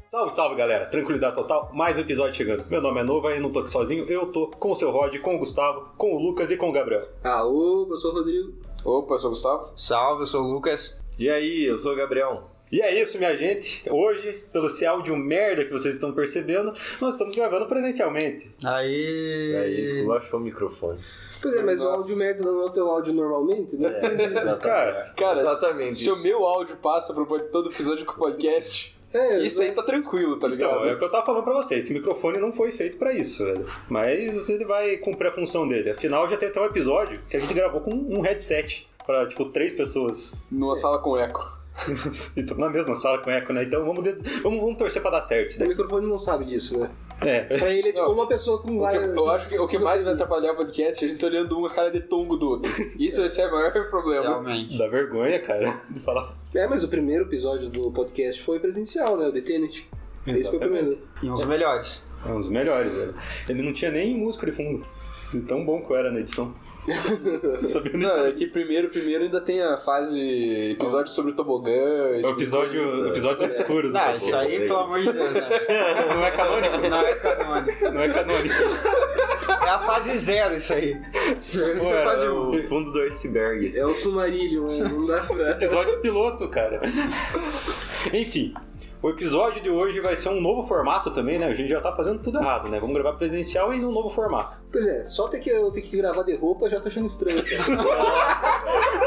Salve, salve, galera. Tranquilidade total, mais um episódio chegando. Meu nome é Nova e não tô aqui sozinho. Eu tô com o seu Rod, com o Gustavo, com o Lucas e com o Gabriel. Opa, eu sou o Rodrigo. Opa, eu sou o Gustavo. Salve, eu sou o Lucas. E aí, eu sou o Gabriel. E é isso, minha gente. Hoje, pelo esse áudio merda que vocês estão percebendo, nós estamos gravando presencialmente. Aí, esculachou o microfone. Pois é, mas o áudio merda não é o teu áudio normalmente, né? Cara, exatamente. Se o meu áudio passa pro todo episódio com o podcast, isso aí tá tranquilo, tá ligado? Então, é o que eu tava falando pra vocês. Esse microfone não foi feito pra isso, velho. Mas ele vai cumprir a função dele. Afinal, já tem até um episódio que a gente gravou com um headset pra, 3 pessoas. Numa sala com eco. Então, na mesma sala com eco, né? Então vamos torcer pra dar certo isso O daí. microfone não sabe disso, né? É. Pra ele é tipo uma pessoa com várias... Eu acho que o que mais vai atrapalhar o podcast é a gente olhando uma cara de tongo do outro. Isso vai ser o maior problema. Realmente. Dá vergonha, cara, de falar. Mas o primeiro episódio do podcast foi presencial, né? O The Tenet. Esse foi o primeiro. E um dos melhores. É um dos melhores, velho. Ele não tinha nem música de fundo. De tão bom que eu era na edição. Não sabia nem Não, é que primeiro ainda tem a fase episódio sobre o tobogã. Episódios obscuros. Ah, isso aí, pelo amor de Deus, né? Não é canônico? Não é canônico. Não é canônico. É a fase 0 isso aí. Você faz O fundo do iceberg. É o Sumarillion, né? Não dá pra... Episódios piloto, cara. Enfim, o episódio de hoje vai ser um novo formato também, né? A gente já tá fazendo tudo errado, né? Vamos gravar presencial e num novo formato. Pois é, só eu ter que gravar de roupa já tô achando estranho, cara.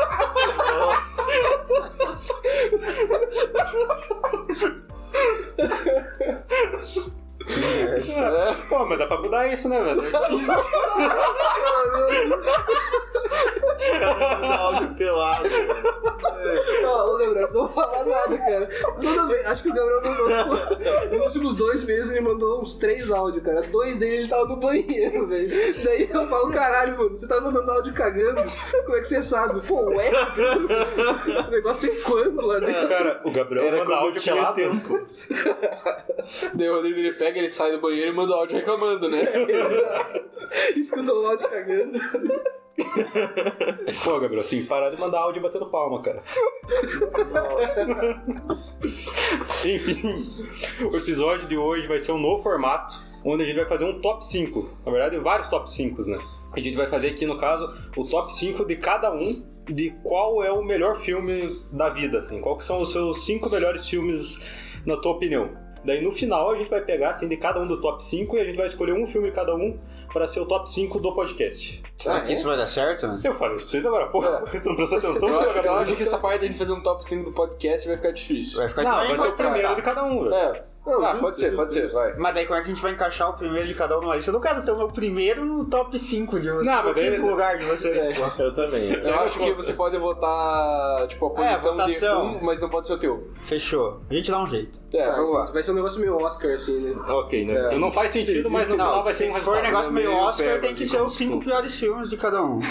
Pô, mas dá pra mudar isso, né, velho? Áudio pelado. Ô, Gabriel, você não fala nada, cara. Toda vez, acho que o Gabriel mandou. Nos últimos 2 meses ele mandou uns 3 áudios, cara. 2 deles ele tava no banheiro, velho. Daí eu falo, caralho, mano, você tá mandando áudio cagando? Como é que você sabe? Pô, ué? O negócio é quando lá dentro? Cara, o Gabriel manda áudio pelado. tempo. Daí o Rodrigo ele pega, ele sai do banheiro e manda áudio reclamando, né? Exato. Escutou o áudio cagando. Pô, Gabriel, assim, parar de mandar áudio batendo palma, cara. Enfim, o episódio de hoje vai ser um novo formato, onde a gente vai fazer um top 5. Na verdade, vários top 5, né? A gente vai fazer aqui, no caso, o top 5 de cada um, de qual é o melhor filme da vida, assim. Qual que são os seus 5 melhores filmes, na tua opinião. Daí no final a gente vai pegar assim de cada um do top 5 e a gente vai escolher um filme de cada um pra ser o top 5 do podcast. Será que isso vai dar certo? Né? Eu falei isso pra vocês agora, porra. Você não prestou atenção? Eu acho que essa parte da gente fazer um top 5 do podcast vai ficar difícil. Vai ficar Não, vai ser o demais. primeiro de cada um, velho. Pode ser, vai. Mas daí como é que a gente vai encaixar o primeiro de cada um na lista? Eu não quero ter o meu primeiro no top 5 de vocês. Não, mas no daí- quinto lugar de vocês. Pô. Eu também. Eu acho que você pode votar, tipo, a posição de votação. um, mas não pode ser o teu. Fechou. A gente dá um jeito. Vamos lá. Vai ser um negócio meio Oscar, assim, né? Ok, né? Não faz sentido, mas no final vai ser um Se for resultado. um negócio meio meio Oscar, pego tem que de ser como os 5 funciona. piores filmes de cada um.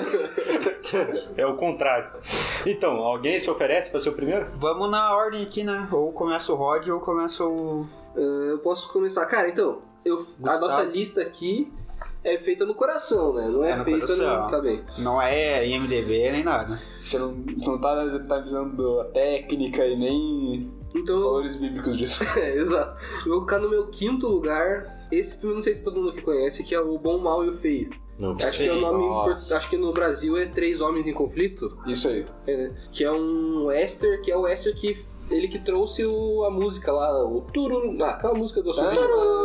É o contrário. Então, alguém se oferece pra ser o primeiro? Vamos na ordem aqui, né? Ou começa o Rod ou começa o... Eu posso começar. Cara, então, a nossa lista aqui é feita no coração, né? Não é no feita coração. no... Tá bem. Não é IMDB nem nada. Você não tá visando a técnica e nem Então, valores bíblicos disso. exato. Eu vou colocar no meu 5º lugar esse filme, não sei se todo mundo aqui conhece, que é O Bom, o Mal e o Feio. Não. Acho que é o nome Nossa. acho que no Brasil é 3 Homens em Conflito. Isso aí. Que é um western, que é o western que ele que trouxe a música lá, o tururu, aquela música do Açúcar.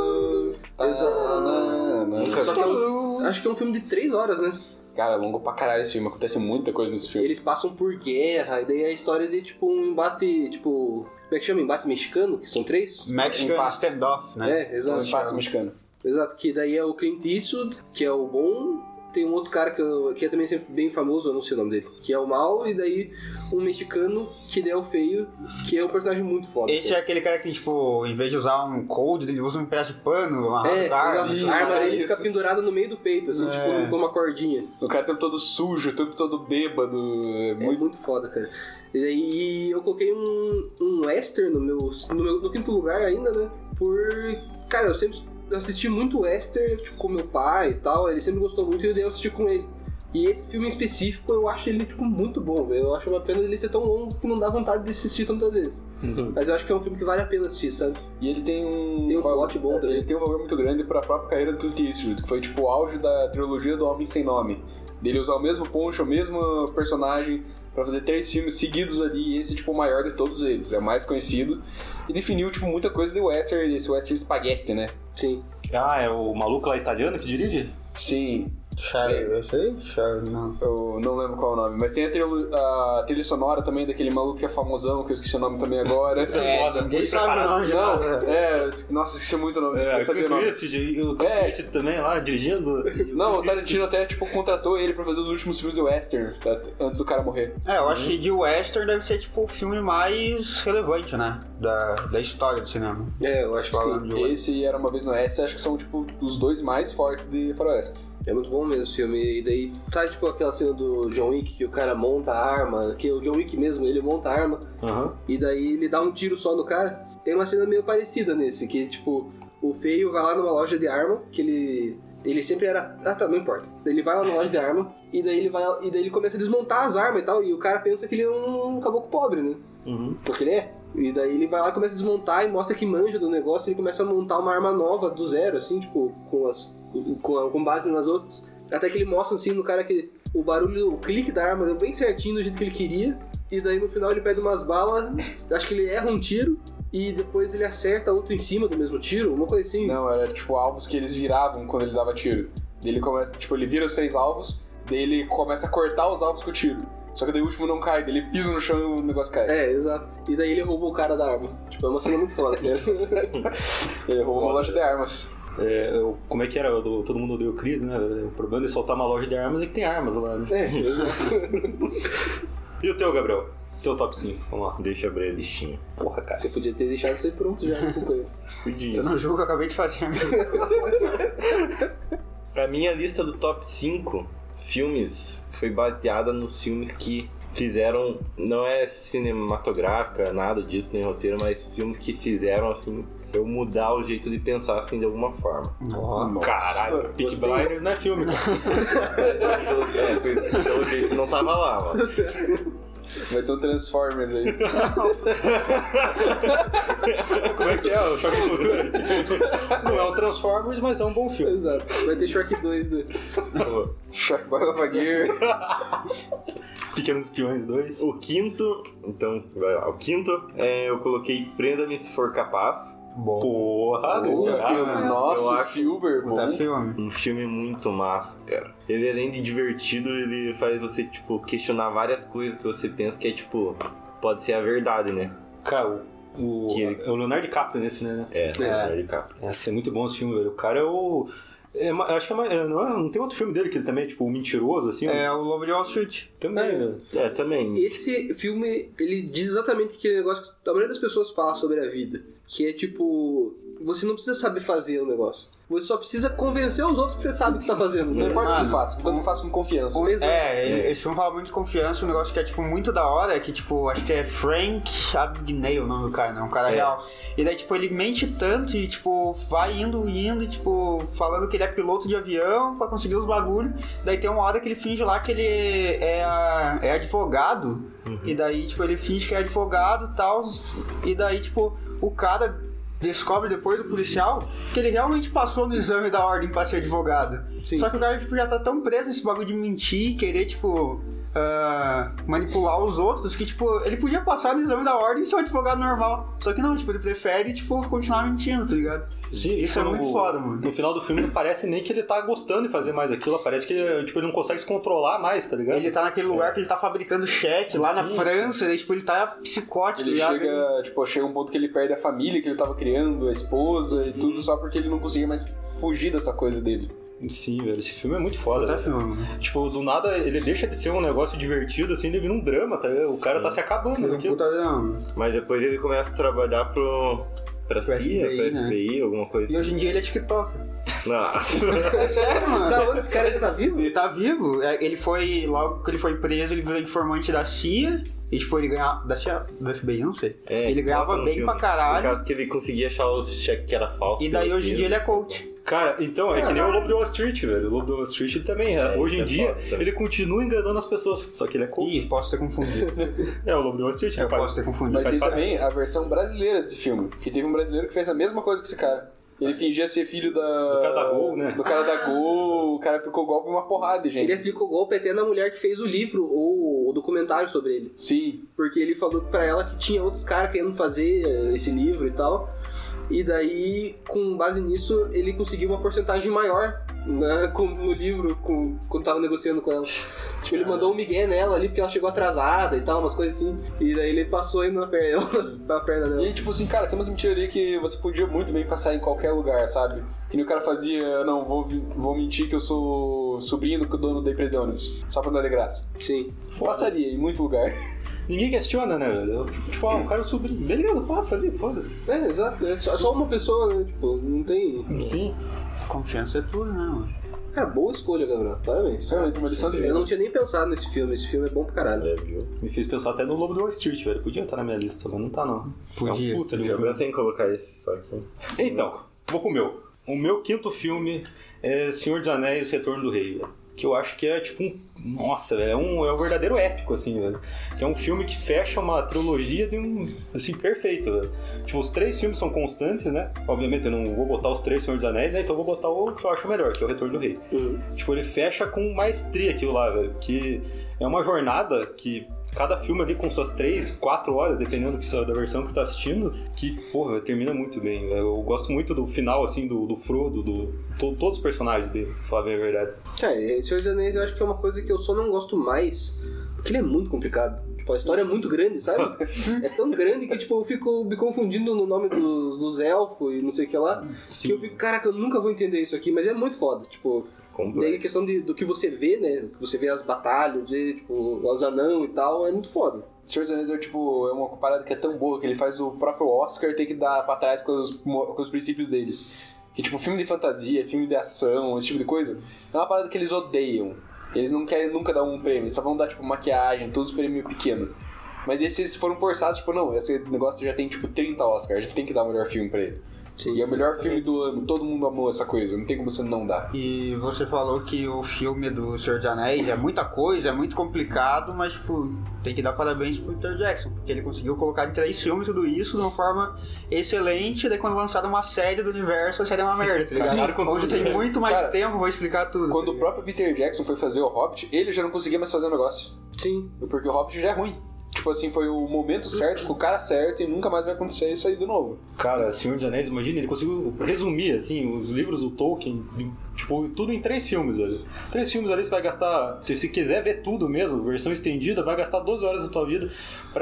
Exato. Só que acho que é um filme de 3 horas, né? Cara, é longo pra caralho esse filme, acontece muita coisa nesse filme. Eles passam por guerra, e daí é a história de tipo um embate, tipo... Como é que chama? Embate mexicano, que são 3? Mexican Impasse. Standoff, né? É, exato. Um impasse mexicano. Exato, que daí é o Clint Eastwood, que é o bom. Tem um outro cara que é também sempre bem famoso, eu não sei o nome dele, que é o mal, e daí um mexicano, que daí é o feio, que é um personagem muito foda. Esse é aquele cara que tem, tipo, em vez de usar um cold, ele usa um pedaço de pano, amarrado É, no carro. exato. A arma dele isso. fica pendurada no meio do peito, assim, tipo, com uma cordinha. O cara o tempo todo sujo, o tempo todo bêbado. É muito foda, cara. E daí eu coloquei um western no 5º lugar ainda, né? Cara, eu sempre assisti muito western, tipo, com meu pai e tal, ele sempre gostou muito e daí eu assisti com ele. E esse filme em específico, eu acho ele, tipo, muito bom, velho. Eu acho uma pena ele ser tão longo que não dá vontade de assistir tantas vezes. Mas eu acho que é um filme que vale a pena assistir, sabe? E ele tem um... Tem um plot bom também. Ele tem um valor muito grande pra própria carreira do Clint Eastwood, que foi, tipo, o auge da trilogia do Homem Sem Nome. Dele usar o mesmo poncho, o mesmo personagem pra fazer 3 filmes seguidos ali, e esse é, tipo, o maior de todos eles. É o mais conhecido. E definiu, tipo, muita coisa de western, esse western spaghetti, né? Sim. Ah, é o maluco lá italiano que dirige? Sim. Eu sei? Charlie, não. Eu não lembro qual é o nome, mas tem a trilha sonora também daquele maluco que é famosão, que eu esqueci o nome também agora. Isso é foda, Ninguém muito sabe o preparado. nome já. Nossa, esqueci muito o nome. É, eu o sabia o nome. Clint Eastwood também lá, dirigindo. Não, o Tarantino até, tipo, contratou ele pra fazer os últimos filmes de western, antes do cara morrer. Eu acho que de western deve ser, tipo, o filme mais relevante, né? Da história do cinema. Eu acho que Falando sim. de western. Esse e Era Uma Vez no Oeste, acho que são, tipo, os 2 mais fortes de faroeste. É muito bom mesmo esse filme. E daí, sabe, tipo, aquela cena do John Wick que o cara monta a arma, que o John Wick mesmo, ele monta a arma, Aham. e daí ele dá um tiro só no cara. Tem uma cena meio parecida nesse, que, tipo, o feio vai lá numa loja de arma, que ele sempre era... Ah, tá, não importa. Ele vai lá na loja de arma, e daí ele começa a desmontar as armas e tal, e o cara pensa que ele é um caboclo pobre, né? Uhum. Porque ele é. E daí ele vai lá, começa a desmontar e mostra que manja do negócio, e ele começa a montar uma arma nova do zero, assim, tipo, com base nas outras. Até que ele mostra, assim, no cara que o barulho, o clique da arma deu bem certinho do jeito que ele queria. E daí no final ele pede umas balas, acho que ele erra um tiro, e depois ele acerta outro em cima do mesmo tiro, uma coisa assim. Não, era, tipo, alvos que eles viravam quando ele dava tiro. Daí ele começa, tipo, ele vira os 6 alvos, daí ele começa a cortar os alvos com o tiro. Só que daí o último não cai, daí ele pisa no chão e o negócio cai. É, exato. E daí ele rouba o cara da arma. Tipo, é uma cena muito foda, né? Ele roubou uma loja de armas. Como é que era? Todo mundo odeia o Chris, né? O problema de soltar uma loja de armas é que tem armas lá, né? É, exato. E o teu, Gabriel? Teu top 5, vamos lá. Deixa eu abrir a listinha. Porra, cara. Você podia ter deixado isso aí pronto já, né, companheiro? Podia. Eu não julgo que eu acabei de fazer. A minha lista do top 5 filmes foi baseada nos filmes que fizeram, não é cinematográfica, nada disso, nem roteiro, mas filmes que fizeram, assim, eu mudar o jeito de pensar, assim, de alguma forma. Caralho, Peaky Blinders não é filme, cara. Pelo jeito não tava lá, mano. Vai ter um Transformers aí. Como é que é? O Choque de Cultura? Não é um Transformers, mas é um bom filme. Exato. Vai ter Shark 2, né? Shark Boy Lava Gear. Pequenos Espiões 2. O quinto, então, vai lá. O quinto, eu coloquei Prenda-me Se For Capaz. Bom. Porra, Bom desesperado. filme. eu Nossa, acho- Spielberg, Puta bom. filme. Um filme muito massa, cara. Ele, além de divertido, ele faz você, tipo, questionar várias coisas que você pensa que é, tipo, pode ser a verdade, né? Cara, é o Leonardo DiCaprio nesse, né? Leonardo DiCaprio. Esse é muito bom esse filme, velho. O cara é o... eu acho que não tem outro filme dele que ele também é, tipo, mentiroso, assim? É o Lobo de Wall Street. Também, velho. Também. Esse filme, ele diz exatamente aquele negócio que a maioria das pessoas fala sobre a vida. Que é tipo... Você não precisa saber fazer o negócio. Você só precisa convencer os outros que você sabe o que está fazendo. Não importa o que Mano, você faça, portanto faça com confiança. Exato. Esse filme fala muito de confiança. Um negócio que é, tipo, muito da hora é que, tipo, acho que é Frank Abagnale o nome do cara, né? Um cara real. E daí, tipo, ele mente tanto e, tipo, vai indo e, tipo, falando que ele é piloto de avião pra conseguir os bagulhos. Daí tem uma hora que ele finge lá que ele é advogado. E daí, tipo, ele finge que é advogado e tal. E daí, tipo, o cara descobre depois, o policial, que ele realmente passou no exame da ordem pra ser advogado. Sim. Só que o cara, tipo, já tá tão preso nesse bagulho de mentir, querer, tipo, manipular os outros, que, tipo, ele podia passar no exame da ordem e ser um advogado normal. Só que não, tipo, ele prefere, tipo, continuar mentindo, tá ligado? Sim, Isso é tipo, muito foda, mano. No final do filme não parece nem que ele tá gostando de fazer mais aquilo, parece que tipo, ele não consegue se controlar mais, tá ligado? Ele tá naquele lugar que ele tá fabricando cheque lá na Sim, França, e, tipo, ele tá psicótico. Ele já, chega um ponto que ele perde a família que ele tava criando, a esposa e tudo, só porque ele não conseguia mais fugir dessa coisa dele. Sim, velho, esse filme é muito foda. Puta velho. filme, mano. Tipo, do nada ele deixa de ser um negócio divertido, assim, ele vira um drama, tá ligado? O cara tá se acabando Ele é um naquilo. puta não. Mas depois ele começa a trabalhar pra CIA, FBI, pra né? FBI, alguma coisa E assim. hoje em dia ele é TikToker. Não. É sério, mano. Da onde esse cara ainda tá vivo? Ele tá vivo. Ele foi, logo que ele foi preso, ele virou informante da CIA. E, tipo, ele ganhava... Da CIA? Da FBI, não sei. Ele ganhava mostra no bem filme. pra caralho. No caso que ele conseguia achar o cheque que era falso. E daí, pelo hoje em peso. dia, ele é coach. Cara, então, é que nem o Lobo de Wall Street, velho. O Lobo de Wall Street ele também, hoje em dia, ele continua enganando as pessoas, só que ele é coach. Ih, posso ter confundido. O Lobo de Wall Street, Eu posso ter confundido. Mas Faz tem parte. também a versão brasileira desse filme. Que teve um brasileiro que fez a mesma coisa que esse cara. Ele fingia ser filho do cara da Gol, né? Do cara da Gol, o cara aplicou golpe em uma porrada de gente. Ele aplicou golpe até na mulher que fez o livro ou o documentário sobre ele. Sim. Porque ele falou pra ela que tinha outros caras querendo fazer esse livro e tal. E daí, com base nisso, ele conseguiu uma porcentagem maior, né, no livro, quando tava negociando com ela. Tipo, ele mandou um migué nela ali porque ela chegou atrasada e tal, umas coisas assim. E daí ele passou indo na perna dela. E tipo assim, cara, tem umas mentiras ali que você podia muito bem passar em qualquer lugar, sabe? Que nem o cara fazia, não, vou mentir que eu sou sobrinho do dono da empresa de ônibus, só pra dar de graça. Sim. Passaria em muito lugar. Ninguém questiona, né, velho? Tipo, o cara é o sobrinho. Beleza, passa ali, foda-se. Exato. É só uma pessoa, né? Tipo, não tem... Sim. Confiança é tudo, né, mano? Cara, boa escolha, Gabriel. Parabéns. Realmente, uma lição de Eu vida. não tinha nem pensado nesse filme. Esse filme é bom pra caralho. Viu? Me fez pensar até no Lobo de Wall Street, velho. Podia estar na minha lista, mas não tá, não. Podia. É um puta de Eu filme. pensei em colocar esse, só que... Então, vou pro meu. O meu quinto filme é Senhor dos Anéis, Retorno do Rei, velho. Que eu acho que é tipo um... Nossa, velho, é um verdadeiro épico, assim, velho. Que é um filme que fecha uma trilogia de um... Assim, perfeito, velho. Tipo, os 3 filmes são constantes, né? Obviamente eu não vou botar os 3 Senhor dos Anéis, né? Então eu vou botar o que eu acho melhor, que é o Retorno do Rei. Tipo, ele fecha com maestria aquilo lá, velho. Que é uma jornada que... Cada filme ali com suas 3, 4 horas, dependendo da versão que você tá assistindo, que, porra, termina muito bem. Eu gosto muito do final, assim, do Frodo, todos os personagens dele, pra falar bem a verdade. Cara, Senhor dos Anéis eu acho que é uma coisa que eu só não gosto mais, porque ele é muito complicado. Tipo, a história é muito grande, sabe? É tão grande que, tipo, eu fico me confundindo no nome dos elfos e não sei o que lá. Sim. Que eu fico, caraca, eu nunca vou entender isso aqui, mas é muito foda, tipo... Daí a questão do que você vê, né? Que você vê as batalhas, vê, tipo, os anão e tal, é muito foda. Senhor dos Anéis é uma parada que é tão boa que ele faz o próprio Oscar ter que dar pra trás com os princípios deles. Que tipo, filme de fantasia, filme de ação, esse tipo de coisa, é uma parada que eles odeiam. Eles não querem nunca dar um prêmio, eles só vão dar tipo maquiagem, todos os prêmios pequenos. Mas esses foram forçados, tipo, não, esse negócio já tem tipo 30 Oscars, a gente tem que dar o melhor filme pra ele. Sim. E é o melhor filme do ano, todo mundo amou essa coisa, não tem como você não dar. E você falou que o filme do Senhor dos Anéis é muita coisa, é muito complicado, mas, tipo, tem que dar parabéns pro Peter Jackson, porque ele conseguiu colocar em 3 filmes tudo isso de uma forma excelente, e daí quando lançaram uma série do universo, a série é uma merda, tá ligado? Cagaram com Onde tudo, tem muito mais Cara, tempo, vou explicar tudo. Quando tá o ligado? próprio Peter Jackson foi fazer o Hobbit, ele já não conseguia mais fazer o negócio. Sim. Porque o Hobbit já é ruim. Tipo assim, foi o momento certo, com o cara certo, e nunca mais vai acontecer isso aí de novo. Cara, Senhor dos Anéis, imagina, ele conseguiu resumir, assim, os livros do Tolkien, tipo, tudo em 3 filmes, velho. 3 filmes ali você vai gastar, se você quiser ver tudo mesmo, versão estendida, vai gastar 12 horas da tua vida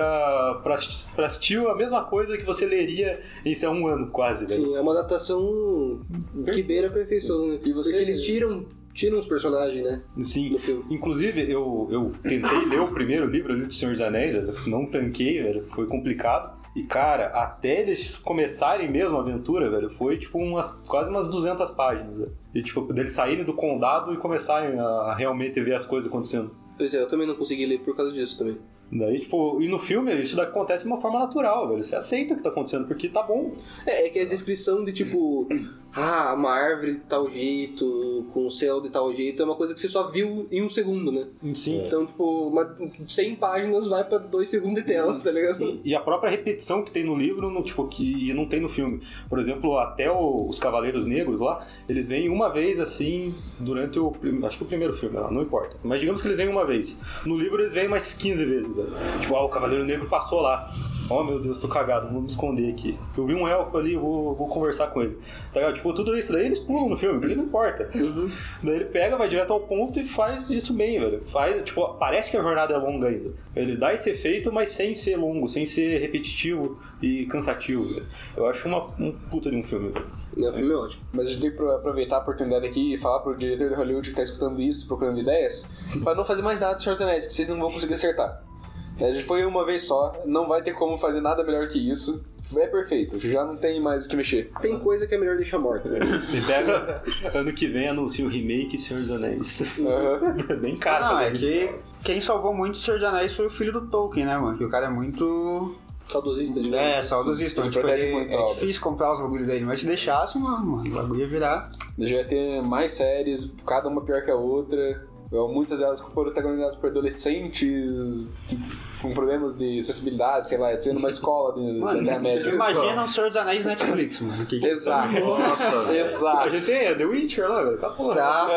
pra assistir a mesma coisa que você leria em, sei lá, 1 ano, quase, velho. Sim, é uma adaptação que beira a perfeição, né? E você- Porque eles tiram os personagens, né? Sim, Do filme. inclusive eu tentei ler o primeiro livro ali do Senhor dos Anéis, velho, não tanquei, velho, foi complicado. E cara, até eles começarem mesmo a aventura, velho, foi tipo quase umas 200 páginas, velho. E tipo, deles saírem do condado e começarem a realmente ver as coisas acontecendo. Pois é, eu também não consegui ler por causa disso também. Daí, tipo, e no filme isso acontece de uma forma natural, velho. Você aceita o que tá acontecendo, porque tá bom. É que a descrição de tipo, uma árvore de tal jeito, com um céu de tal jeito, é uma coisa que você só viu em 1 segundo, né? Sim. Então, tipo, 100 páginas vai pra 2 segundos de tela, tá ligado? Sim. E a própria repetição que tem no livro, tipo, que não tem no filme. Por exemplo, até os Cavaleiros Negros lá, eles vêm uma vez assim, durante acho que o primeiro filme, não importa. Mas digamos que eles vêm uma vez. No livro eles vêm mais 15 vezes, velho. Tipo, o Cavaleiro Negro passou lá. Oh meu Deus, tô cagado, vou me esconder aqui. Eu vi um elfo ali, vou conversar com ele. Tá ligado? Tipo, tudo isso daí eles pulam no filme, porque não importa. Daí ele pega, vai direto ao ponto e faz isso bem, velho. Tipo, parece que a jornada é longa ainda. Ele dá esse efeito, mas sem ser longo, sem ser repetitivo e cansativo, velho. Eu acho um puta de um filme, velho. O filme é ótimo. Mas a gente tem que aproveitar a oportunidade aqui e falar pro diretor de Hollywood que tá escutando isso, procurando ideias, pra não fazer mais nada do Senhor dos Anéis, que vocês não vão conseguir acertar. A gente foi uma vez só, não vai ter como fazer nada melhor que isso. É perfeito, já não tem mais o que mexer. Tem coisa que é melhor deixar morta, né? E pega, ano que vem anuncia o remake Senhor dos Anéis. Bem caro. Não, é fazer isso. que quem salvou muito o Senhor dos Anéis foi o filho do Tolkien, né, mano? Que o cara é muito Saudosista, digamos. Saudosista. Ele Tipo, protege muito a é obra. difícil comprar os bagulhos dele, mas se deixasse, mano, o bagulho ia virar. Já ia ter mais séries, cada uma pior que a outra. Muitas delas protagonizadas por adolescentes com problemas de acessibilidade, sei lá, sendo uma escola da Terra-média. Imagina o Senhor dos Anéis Netflix, mano. Exato. Exato. A gente tem The Witcher lá, velho. Acabou. Tá,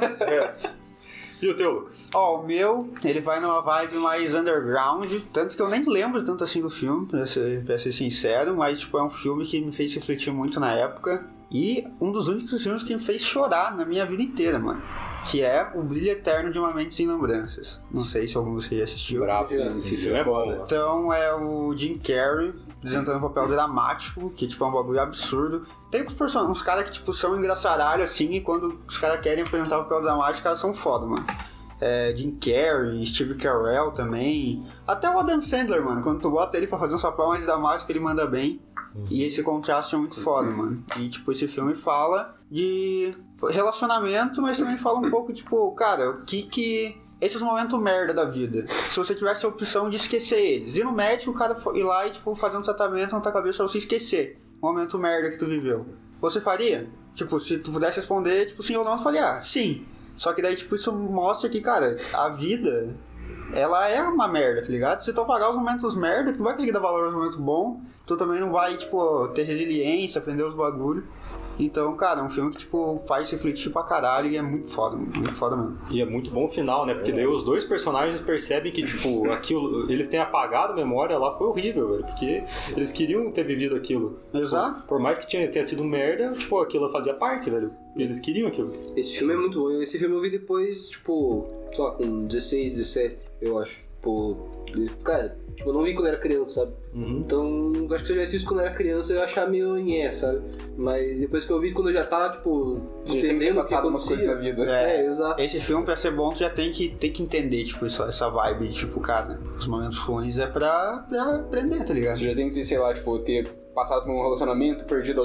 E o teu, Lucas? Ó, o meu, ele vai numa vibe mais underground, tanto que eu nem lembro tanto assim do filme, pra ser sincero, mas tipo, é um filme que me fez refletir muito na época e um dos únicos filmes que me fez chorar na minha vida inteira, mano. Que é O Brilho Eterno de Uma Mente Sem Lembranças. Não sei se algum de vocês já assistiu. Bravo. Esse filme é foda. Então é o Jim Carrey apresentando um papel dramático, que tipo é um bagulho absurdo. Tem uns caras que tipo são engraçaralhos assim, e quando os caras querem apresentar o papel dramático, os caras são foda, mano. Jim Carrey, Steve Carell também. Até o Adam Sandler, mano. Quando tu bota ele pra fazer um papel mais dramático, ele manda bem. E esse contraste é muito foda, mano. E tipo, esse filme fala de relacionamento, mas também fala um pouco, tipo, cara, o que esses momentos merda da vida, se você tivesse a opção de esquecer eles, ir no médico, o cara ir lá e, tipo, fazer um tratamento na tua cabeça pra você esquecer o momento merda que tu viveu, você faria? Tipo, se tu pudesse responder, tipo, sim ou não, tu faria, sim. Só que daí, tipo, isso mostra que, cara, a vida, ela é uma merda, tá ligado? Se tu apagar os momentos merda, tu não vai conseguir dar valor aos momentos bons, tu também não vai, tipo, ter resiliência, aprender os bagulhos. Então, cara, é um filme que, tipo, faz refletir pra caralho e é muito foda mesmo. E é muito bom o final, né? Porque daí os dois personagens percebem que, tipo, aquilo, eles têm apagado a memória lá, foi horrível, velho. Porque eles queriam ter vivido aquilo. Exato. Por mais que tenha sido merda, tipo, aquilo fazia parte, velho. Eles queriam aquilo. Esse filme é muito bom. Esse filme eu vi depois, tipo, sei lá, com 16, 17, eu acho. Tipo, cara, tipo, eu não vi quando era criança, sabe? Então, acho que se eu tivesse visto quando era criança, eu ia achar meio nhé, sabe? Mas depois que eu vi, quando eu já tava, tipo, Você já tem que ter passado umas coisas na vida. Exato. Esse filme, pra ser bom, tu já tem que entender, tipo, essa vibe de, tipo, cara, os momentos ruins é pra aprender, tá ligado? Você já tem que ter, sei lá, tipo, ter passado por um relacionamento, perdido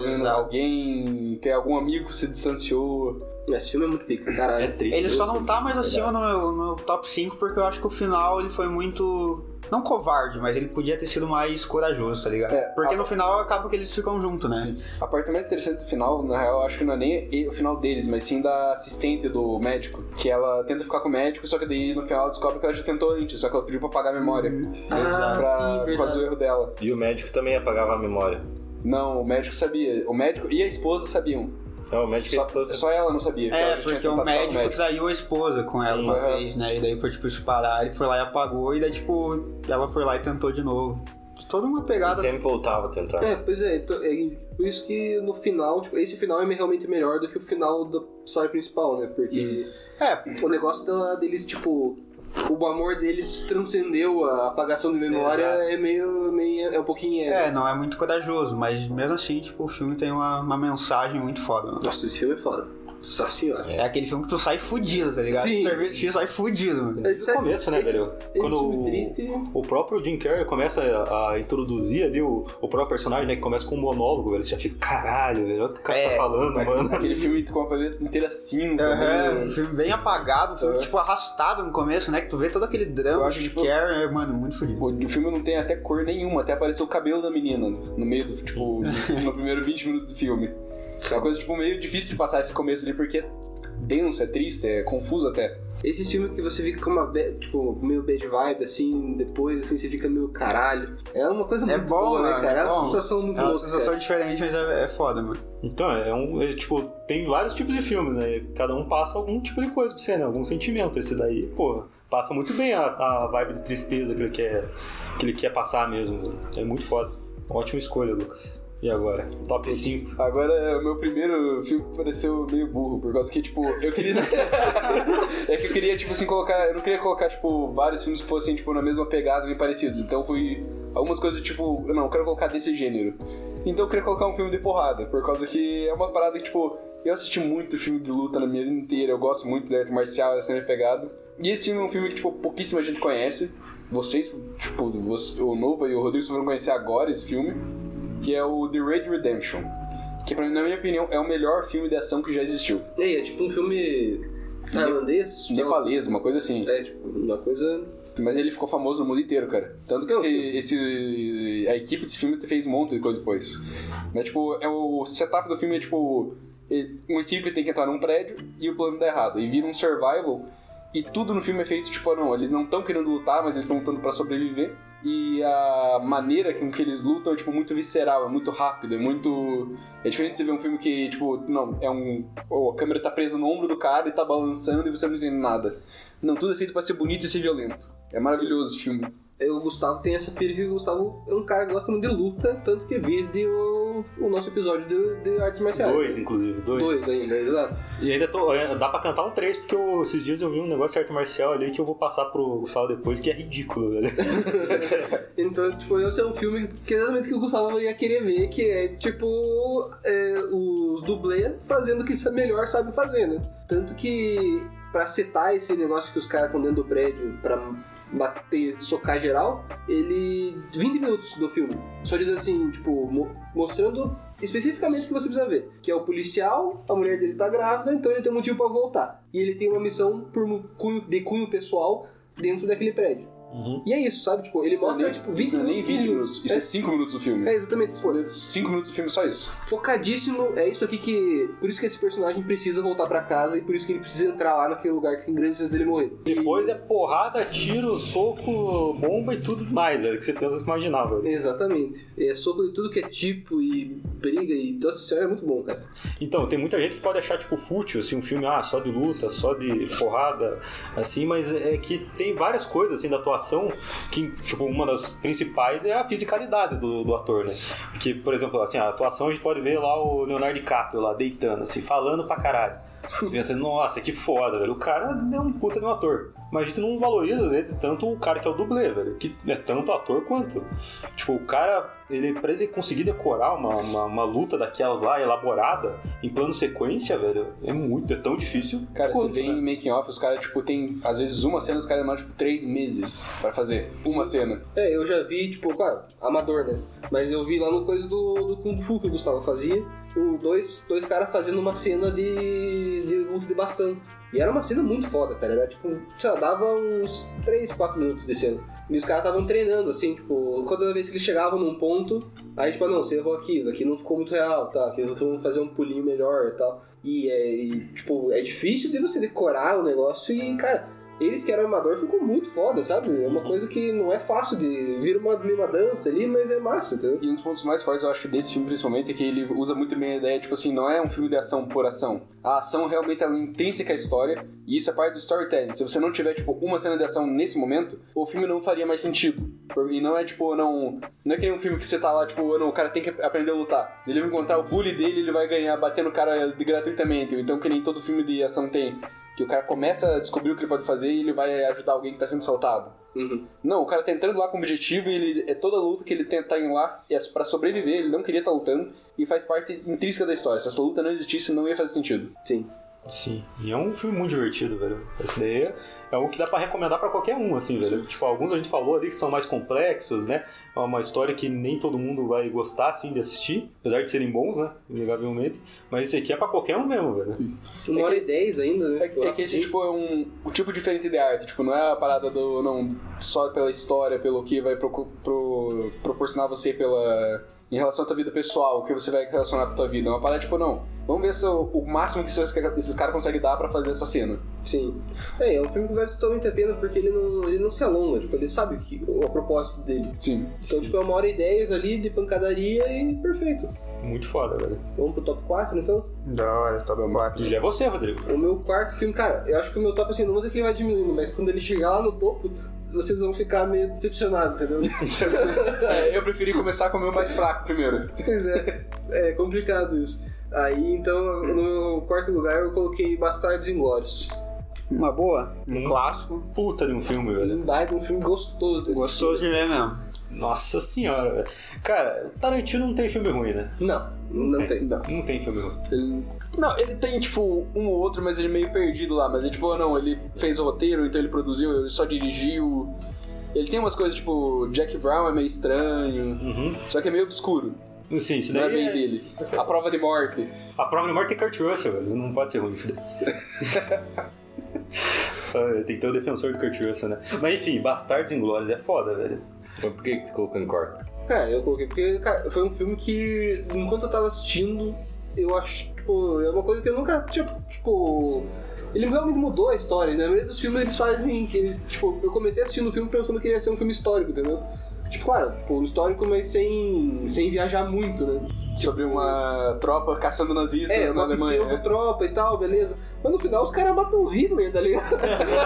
alguém, ter algum amigo que se distanciou. Esse filme é muito pica, caralho. É triste. Ele só não tá mais acima no meu top 5 porque eu acho que o final ele foi muito... Não covarde, mas ele podia ter sido mais corajoso, tá ligado? Porque no final acaba que eles ficam juntos, né? Sim. A parte mais interessante do final, na real, eu acho que não é nem o final deles, mas sim da assistente do médico. Que ela tenta ficar com o médico, só que daí no final ela descobre que ela já tentou antes, só que ela pediu pra apagar a memória. Sim, Por causa verdade. do erro dela. E o médico também apagava a memória. Não, o médico sabia. O médico e a esposa sabiam. Não, o médico e a esposa. Só ela não sabia. Porque o médico traiu a esposa com ela uma vez, né? E daí, por tipo, isso parar, ele foi lá e apagou, e daí, tipo, ela foi lá e tentou de novo. Toda uma pegada. Sempre voltava a tentar. Pois é, então, por isso que no final, tipo, esse final é realmente melhor do que o final da história principal, né? Porque o negócio deles, tipo, o amor deles transcendeu a apagação de memória, é um pouquinho... Não é muito corajoso, mas mesmo assim, tipo, o filme tem uma mensagem muito foda, mano. Nossa, esse filme é foda. Nossa senhora. É aquele filme que tu sai fudido, tá ligado? Sim. Tu termina de sai fudido, mano. No começo, né, velho? Quando filme triste... o próprio Jim Carrey começa a introduzir ali o próprio personagem, né? Que começa com um monólogo, velho. Você já fica, caralho, velho, olha o que o cara tá falando, mano. Aquele filme com a paleta inteira cinza. Um filme bem apagado, um filme, tipo, arrastado no começo, né? Que tu vê todo aquele drama. Eu acho, de tipo, Carrey, mano, muito fudido. O filme não tem até cor nenhuma, até apareceu o cabelo da menina no meio do, tipo, no primeiro 20 minutos do filme. É uma coisa, tipo, meio difícil de passar esse começo ali, porque é denso, é triste, é confuso até. Esse filme que você fica com uma, tipo, meio bad vibe, assim, depois, assim, você fica meio caralho. É uma coisa muito boa, né, cara? É uma sensação muito louca. É uma sensação diferente, mas é foda, mano. Então, tipo, tem vários tipos de filmes, né? Cada um passa algum tipo de coisa pra você, né? Algum sentimento. Esse daí, pô, passa muito bem a vibe de tristeza que ele quer passar mesmo, né? É muito foda. Ótima escolha, Lucas. E agora? Top 5. Agora, o meu primeiro filme pareceu meio burro, por causa que, tipo, eu queria... é que eu queria, tipo assim, colocar... Eu não queria colocar, tipo, vários filmes que fossem, tipo, na mesma pegada, bem parecidos. Então, fui... Algumas coisas, tipo... Eu quero colocar desse gênero. Então, eu queria colocar um filme de porrada, por causa que é uma parada que, tipo... Eu assisti muito filme de luta na minha vida inteira. Eu gosto muito de arte marcial, essa minha pegada. E esse filme é um filme que, tipo, pouquíssima gente conhece. Vocês, tipo, o Nova e o Rodrigo vão conhecer agora esse filme. Que é o The Raid Redemption, que pra mim, na minha opinião, é o melhor filme de ação que já existiu. É tipo um filme tailandês? Nepalês, uma coisa assim. Tipo, uma coisa... Mas ele ficou famoso no mundo inteiro, cara. Tanto que a equipe desse filme fez um monte de coisa depois. Mas, tipo, o setup do filme é, tipo... Uma equipe tem que entrar num prédio e o plano dá errado. E vira um survival. E tudo no filme é feito, tipo, não, eles não estão querendo lutar, mas eles estão lutando pra sobreviver. E a maneira com que eles lutam é, tipo, muito visceral, é muito rápido, é muito... É diferente de você ver um filme que, tipo, não, a câmera tá presa no ombro do cara e tá balançando e você não entende nada. Não, tudo é feito pra ser bonito e ser violento. É maravilhoso esse filme. O Gustavo tem essa pira que o Gustavo é um cara que gosta muito de luta, tanto que vide o nosso episódio de artes marciais. 2, inclusive. 2 ainda, exato. E ainda dá pra cantar um 3, porque esses dias eu vi um negócio de arte marcial ali que eu vou passar pro Gustavo depois, que é ridículo, velho. Então, tipo, esse é um filme que exatamente que o Gustavo ia querer ver, que é, tipo, os dublês fazendo o que ele melhor sabe fazer, né? Tanto que, pra setar esse negócio que os caras estão dentro do prédio pra bater, socar geral, 20 minutos do filme. Só diz assim, tipo, mostrando especificamente o que você precisa ver. Que é o policial, a mulher dele tá grávida, então ele tem um motivo pra voltar. E ele tem uma missão de cunho pessoal dentro daquele prédio. Uhum. E é isso, sabe? Tipo, ele mostra, tipo, 20 minutos. Nem 20 minutos. Isso é 5 minutos do filme. É, exatamente. Tipo, 5 minutos do filme, só isso. Focadíssimo, é isso aqui que... Por isso que esse personagem precisa voltar pra casa e por isso que ele precisa entrar lá naquele lugar que tem grandes chances dele morrer. Depois é porrada, tiro, soco, bomba e tudo mais, velho, que você pensa imaginar, velho. Exatamente. É soco de tudo que é tipo e briga e... Nossa senhora, é muito bom, cara. Então, tem muita gente que pode achar, tipo, fútil, assim, um filme, só de luta, só de porrada, assim, mas é que tem várias coisas, assim, da atuação que, tipo, uma das principais é a fisicalidade do ator, né? Porque, por exemplo, assim, a atuação a gente pode ver lá o Leonardo DiCaprio lá deitando, assim, falando pra caralho. Você pensa, nossa, que foda, velho. O cara é um puta de um ator. Mas a gente não valoriza, às vezes, tanto o cara que é o dublê, velho. Que é tanto ator quanto. Tipo, o cara, pra ele conseguir decorar uma luta daquelas lá, elaborada, em plano sequência, velho, é tão difícil. Cara, quanto, você vê em making off, os caras, tipo, tem, às vezes, uma cena, os caras demoram, tipo, 3 meses pra fazer uma cena. Eu já vi, tipo, claro, amador, né? Mas eu vi lá no coisa do Kung Fu que o Gustavo fazia, dois caras fazendo uma cena de luta de bastão. E era uma cena muito foda, cara. Era tipo, sei lá, dava uns 3, 4 minutos de cena. E os caras estavam treinando, assim, tipo, toda vez que eles chegavam num ponto, aí tipo, não, você errou aqui não ficou muito real, tá? Aqui vamos fazer um pulinho melhor e tal. Tipo, é difícil de você decorar o negócio e, cara, eles que eram amador ficou muito foda, sabe? É uma coisa que não é fácil de vir uma dança ali, mas é massa, entendeu? E um dos pontos mais fortes, eu acho que desse filme, principalmente, é que ele usa muito bem a ideia, tipo assim, não é um filme de ação por ação. A ação realmente, ela intrínseca à história, e isso é parte do storytelling. Se você não tiver, tipo, uma cena de ação nesse momento, o filme não faria mais sentido. E não é, tipo, não é que nem um filme que você tá lá, tipo, não, o cara tem que aprender a lutar. Ele vai encontrar o bully dele, ele vai ganhar batendo o cara gratuitamente. Então, que nem todo filme de ação tem, que o cara começa a descobrir o que ele pode fazer e ele vai ajudar alguém que tá sendo soltado. Uhum. Não, o cara tá entrando lá com objetivo e toda a luta que ele tá indo lá é pra sobreviver, ele não queria estar lutando e faz parte intrínseca da história. Se essa luta não existisse, não ia fazer sentido. Sim. Sim, e é um filme muito divertido, velho. Esse daí é o que dá pra recomendar pra qualquer um, assim, velho. Tipo, alguns a gente falou ali que são mais complexos, né? É uma história que nem todo mundo vai gostar, assim, de assistir, apesar de serem bons, né? Inegavelmente. Mas esse aqui é pra qualquer um mesmo, velho. Sim. 1h10 ainda, né? É que esse, tipo, é um tipo diferente de arte. Tipo, não é a parada só pela história, pelo que vai proporcionar você em relação à tua vida pessoal, o que você vai relacionar com a tua vida. É uma parada, tipo, não. Vamos ver se o máximo que esses caras conseguem dar pra fazer essa cena. Sim. É um filme que vale totalmente a pena porque ele não se alonga. Tipo, ele sabe o propósito dele. Sim. Então, tipo, é 1h10 ali de pancadaria e perfeito. Muito foda, velho. Vamos pro top 4, então? Da hora, top 4. Já é você, Rodrigo. O meu quarto filme, cara, eu acho que o meu top, assim, não vou dizer que ele vai diminuindo, mas quando ele chegar lá no topo, vocês vão ficar meio decepcionados, entendeu? Eu preferi começar com o meu mais fraco primeiro. Pois é complicado isso. Aí, então, no meu quarto lugar eu coloquei Bastardos Inglórios. Uma boa, um clássico. Puta de um filme, velho. Um baita, um filme gostoso desse Gostoso de ver mesmo. Nossa senhora, velho. Cara, Tarantino não tem filme ruim, né? Não tem. Não tem filme ruim. Ele tem, tipo, um ou outro, mas ele é meio perdido lá. Mas é tipo, não, ele fez o roteiro, então ele produziu, ele só dirigiu. Ele tem umas coisas, tipo, Jack Brown é meio estranho, só que é meio obscuro. Sim, isso Não daí é bem dele. A Prova de Morte. A Prova de Morte é Kurt Russell, velho. Não pode ser ruim isso daí. Tem que ter o defensor do Kurt Russell, né? Mas enfim, Bastardos Inglórios é foda, velho. Mas por que você colocou em quarto? Cara, eu coloquei porque, cara, foi um filme que, enquanto eu tava assistindo, eu acho, tipo, é uma coisa que eu nunca tinha, tipo... Ele realmente mudou a história, né? Na maioria dos filmes eles fazem que eles, tipo, eu comecei assistindo o filme pensando que ia ser um filme histórico, entendeu? Tipo, claro, tipo, um histórico, mas sem viajar muito, né? Sobre uma tropa caçando nazistas na Alemanha. Uma tropa e tal, beleza. Mas no final os caras matam o Hitler, tá ligado?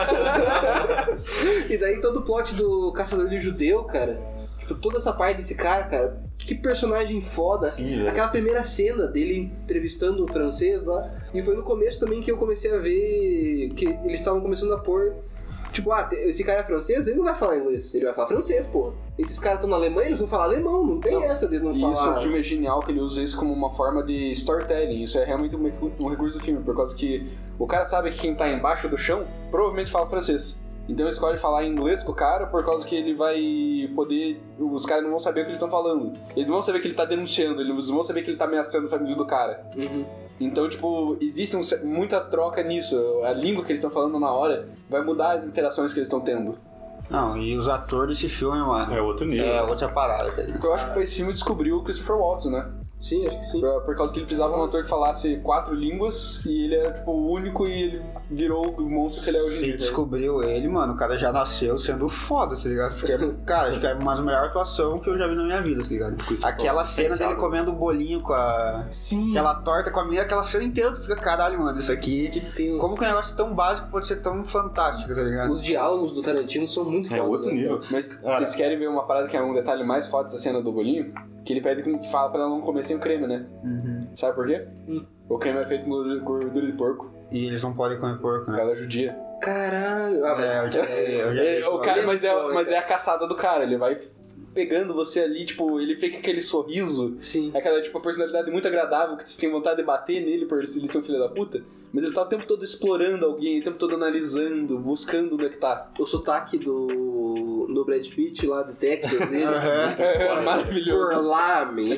E daí todo o plot do caçador de judeu, cara. Tipo, toda essa parte desse cara, que personagem foda. Sim, aquela primeira cena dele entrevistando o francês lá. E foi no começo também que eu comecei a ver que eles estavam começando a pôr. Tipo, esse cara é francês, ele não vai falar inglês, ele vai falar francês, pô. Esses caras estão na Alemanha, eles vão falar alemão, não tem essa de não falar... Isso, o filme é genial, que ele usa isso como uma forma de storytelling. Isso é realmente um recurso do filme, por causa que o cara sabe que quem tá embaixo do chão provavelmente fala francês. Então ele escolhe falar inglês com o cara por causa que ele vai poder... Os caras não vão saber o que eles estão falando. Eles não vão saber que ele tá denunciando, eles não vão saber que ele tá ameaçando a família do cara. Uhum. Então, tipo, existe muita troca nisso. A língua que eles estão falando na hora vai mudar as interações que eles estão tendo. Não, e os atores desse filme, mano... É outro nível. É outra parada, cara. Eu acho que foi esse filme que descobriu o Christopher Waltz, né? Sim, acho que sim. Por causa que ele precisava de um ator que falasse 4 línguas e ele era, tipo, o único e ele virou o monstro que ele é hoje em Se dia. descobriu ele, mano, o cara já nasceu sendo foda, tá ligado? Porque, cara, acho que é uma das melhores atuações que eu já vi na minha vida, tá ligado? Aquela cena dele comendo o bolinho com a... Sim. Aquela torta com a menina, aquela cena inteira, tu fica, caralho, mano, isso aqui... Que tem Como que um negócio tão básico pode ser tão fantástico, tá ligado? Os diálogos do Tarantino são muito foda. outro né? nível. Mas vocês querem ver uma parada que é um detalhe mais foda dessa cena do bolinho? Que ele pede que fala pra ela não comer sem o creme, né? Uhum. Sabe por quê? O creme era feito com gordura de porco. E eles não podem comer porco, né? Ela é judia. Caralho. Mas... Eu já vi isso. O cara, mas é a caçada do cara. Ele vai pegando você ali, tipo, ele fica com aquele sorriso. Sim. Aquela, tipo, personalidade muito agradável que você tem vontade de bater nele por ele ser um filho da puta. Mas ele tá o tempo todo explorando alguém, o tempo todo analisando, buscando onde é que tá. O sotaque do Brad Pitt lá de Texas dele. É maravilhoso. Por lá, man.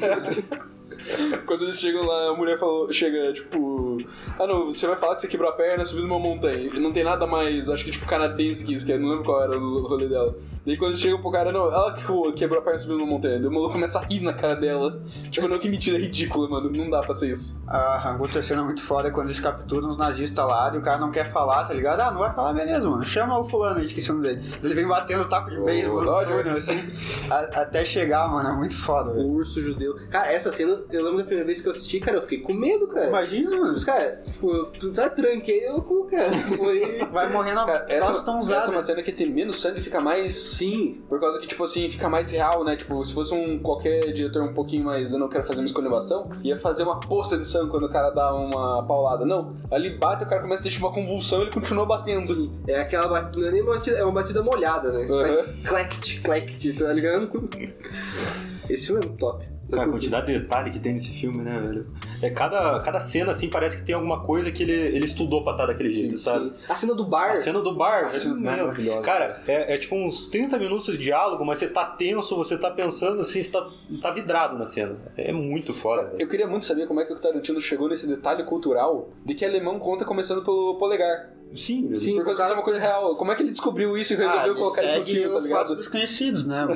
Quando eles chegam lá, a mulher chega, tipo... Ah, não, você vai falar que você quebrou a perna subindo uma montanha. E não tem nada mais, acho que, tipo, canadense que isso, que eu não lembro qual era o rolê dela. Daí quando eles chegam pro cara, não, ela que quebrou a perna subindo uma montanha. Daí o maluco começa a rir na cara dela. Tipo, não, que mentira ridícula, mano. Não dá pra ser isso. A outra cena muito foda é quando eles capturam os nazistas lá e o cara não quer falar, tá ligado? Ah, não vai falar, beleza, mano. Chama o fulano aí, esqueci o nome dele. Ele vem batendo o taco de beisebol no túnel, assim, até chegar, mano. É muito foda, velho. O urso judeu. Cara, essa cena, eu lembro da primeira vez que eu assisti, cara, eu fiquei com medo, cara. Imagina, mano. Os caras, tipo, eu tranquei o cu, cara. Foi... Vai morrer na Cara, essa é uma usada. cena que tem menos sangue, fica mais... Sim. Por causa que, tipo assim, fica mais real, né? Tipo, se fosse qualquer diretor um pouquinho mais... Eu não quero fazer uma escolhibação, ia fazer uma poça de sangue quando o cara dá uma paulada. Não, ali bate, o cara começa a ter tipo, uma convulsão e ele continua batendo. Sim. É aquela batida, não é nem uma batida, é uma batida molhada, né? Faz clect, tá ligado? Esse filme é muito top. Cara, a quantidade de detalhe que tem nesse filme, né, velho? Cada cena, assim, parece que tem alguma coisa que ele estudou pra estar daquele jeito, sabe? Sim. A cena do bar. A cena do bar, cena é maravilhosa. Cara, é tipo uns 30 minutos de diálogo, mas você tá tenso, você tá pensando assim, você tá vidrado na cena. É muito foda, velho. Eu queria muito saber como é que o Tarantino chegou nesse detalhe cultural de que alemão conta começando pelo polegar. Sim, Sim. Por causa que isso é uma coisa real. Como é que ele descobriu isso e resolveu colocar isso no filme, tá o ligado? fato desconhecidos, né?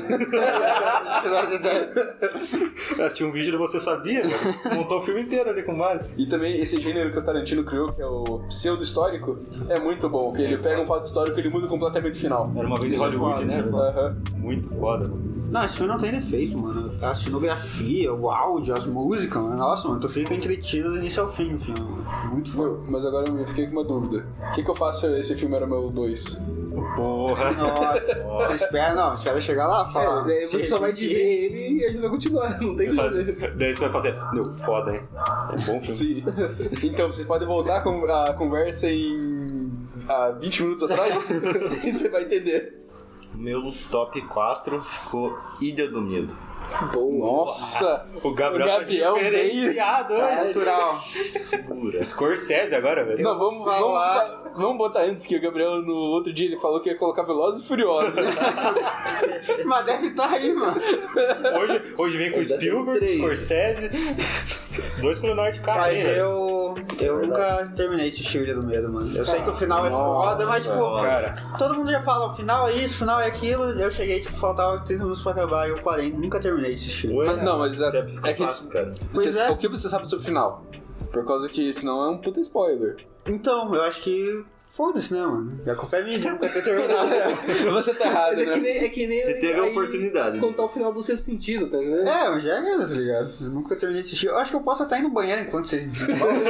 Assistiu um vídeo de Você Sabia, velho? Montou o filme inteiro ali com base. E também esse gênero que o Tarantino criou, que é o pseudo-histórico, é muito bom. Que ele pega um fato histórico e ele muda completamente o final. Era uma vez em Hollywood, né? Aham. Muito foda, mano. Não, esse filme não tem defeito, mano. A cenografia, o áudio, as músicas, mano. Nossa, mano, tu fica entretido do início ao fim no filme, mano. Muito foda. Mas agora eu fiquei com uma dúvida. O que eu faço se esse filme era meu 2? Porra. Nossa, espera chegar lá, É, fala. mas aí você só vai dizer ele e a gente vai continuar, não tem o que fazer. Daí você vai fazer, meu, foda, hein? É um bom filme. Sim. Então, vocês podem voltar com a conversa há 20 minutos atrás e você vai entender. Meu top 4 ficou Ilha do Medo. Nossa! O Gabriel tá veio. diferenciado Tá hoje. natural. Segura. Scorsese agora, velho. Não, vamos botar antes que o Gabriel no outro dia ele falou que ia colocar Velozes e Furiosos. Mas deve estar aí, mano. Hoje vem com Ainda tem Spielberg, 3. Scorsese, 2 com o Leonardo DiCaprio. Mas né? Eu nunca terminei de assistir Ilha do Medo, mano. Eu sei que o final é foda, mas tipo, Cara, todo mundo já fala, o final é isso, o final é aquilo. Eu cheguei, tipo, faltava 30 minutos pra acabar e eu parei, nunca terminei de assistir. Mas é psicopata, cara. Pois é. O que você sabe sobre o final? Por causa que senão é um puta spoiler. Então, eu acho que foda-se, né, mano? A culpa é minha de nunca ter terminado. Você tá errado, Mas né? é que nem Você teve a aí oportunidade. contar o final do Sexto Sentido, tá ligado? É, mas já é, tá ligado? Eu nunca terminei de assistir. Eu acho que eu posso até ir no banheiro enquanto vocês desenvolvem.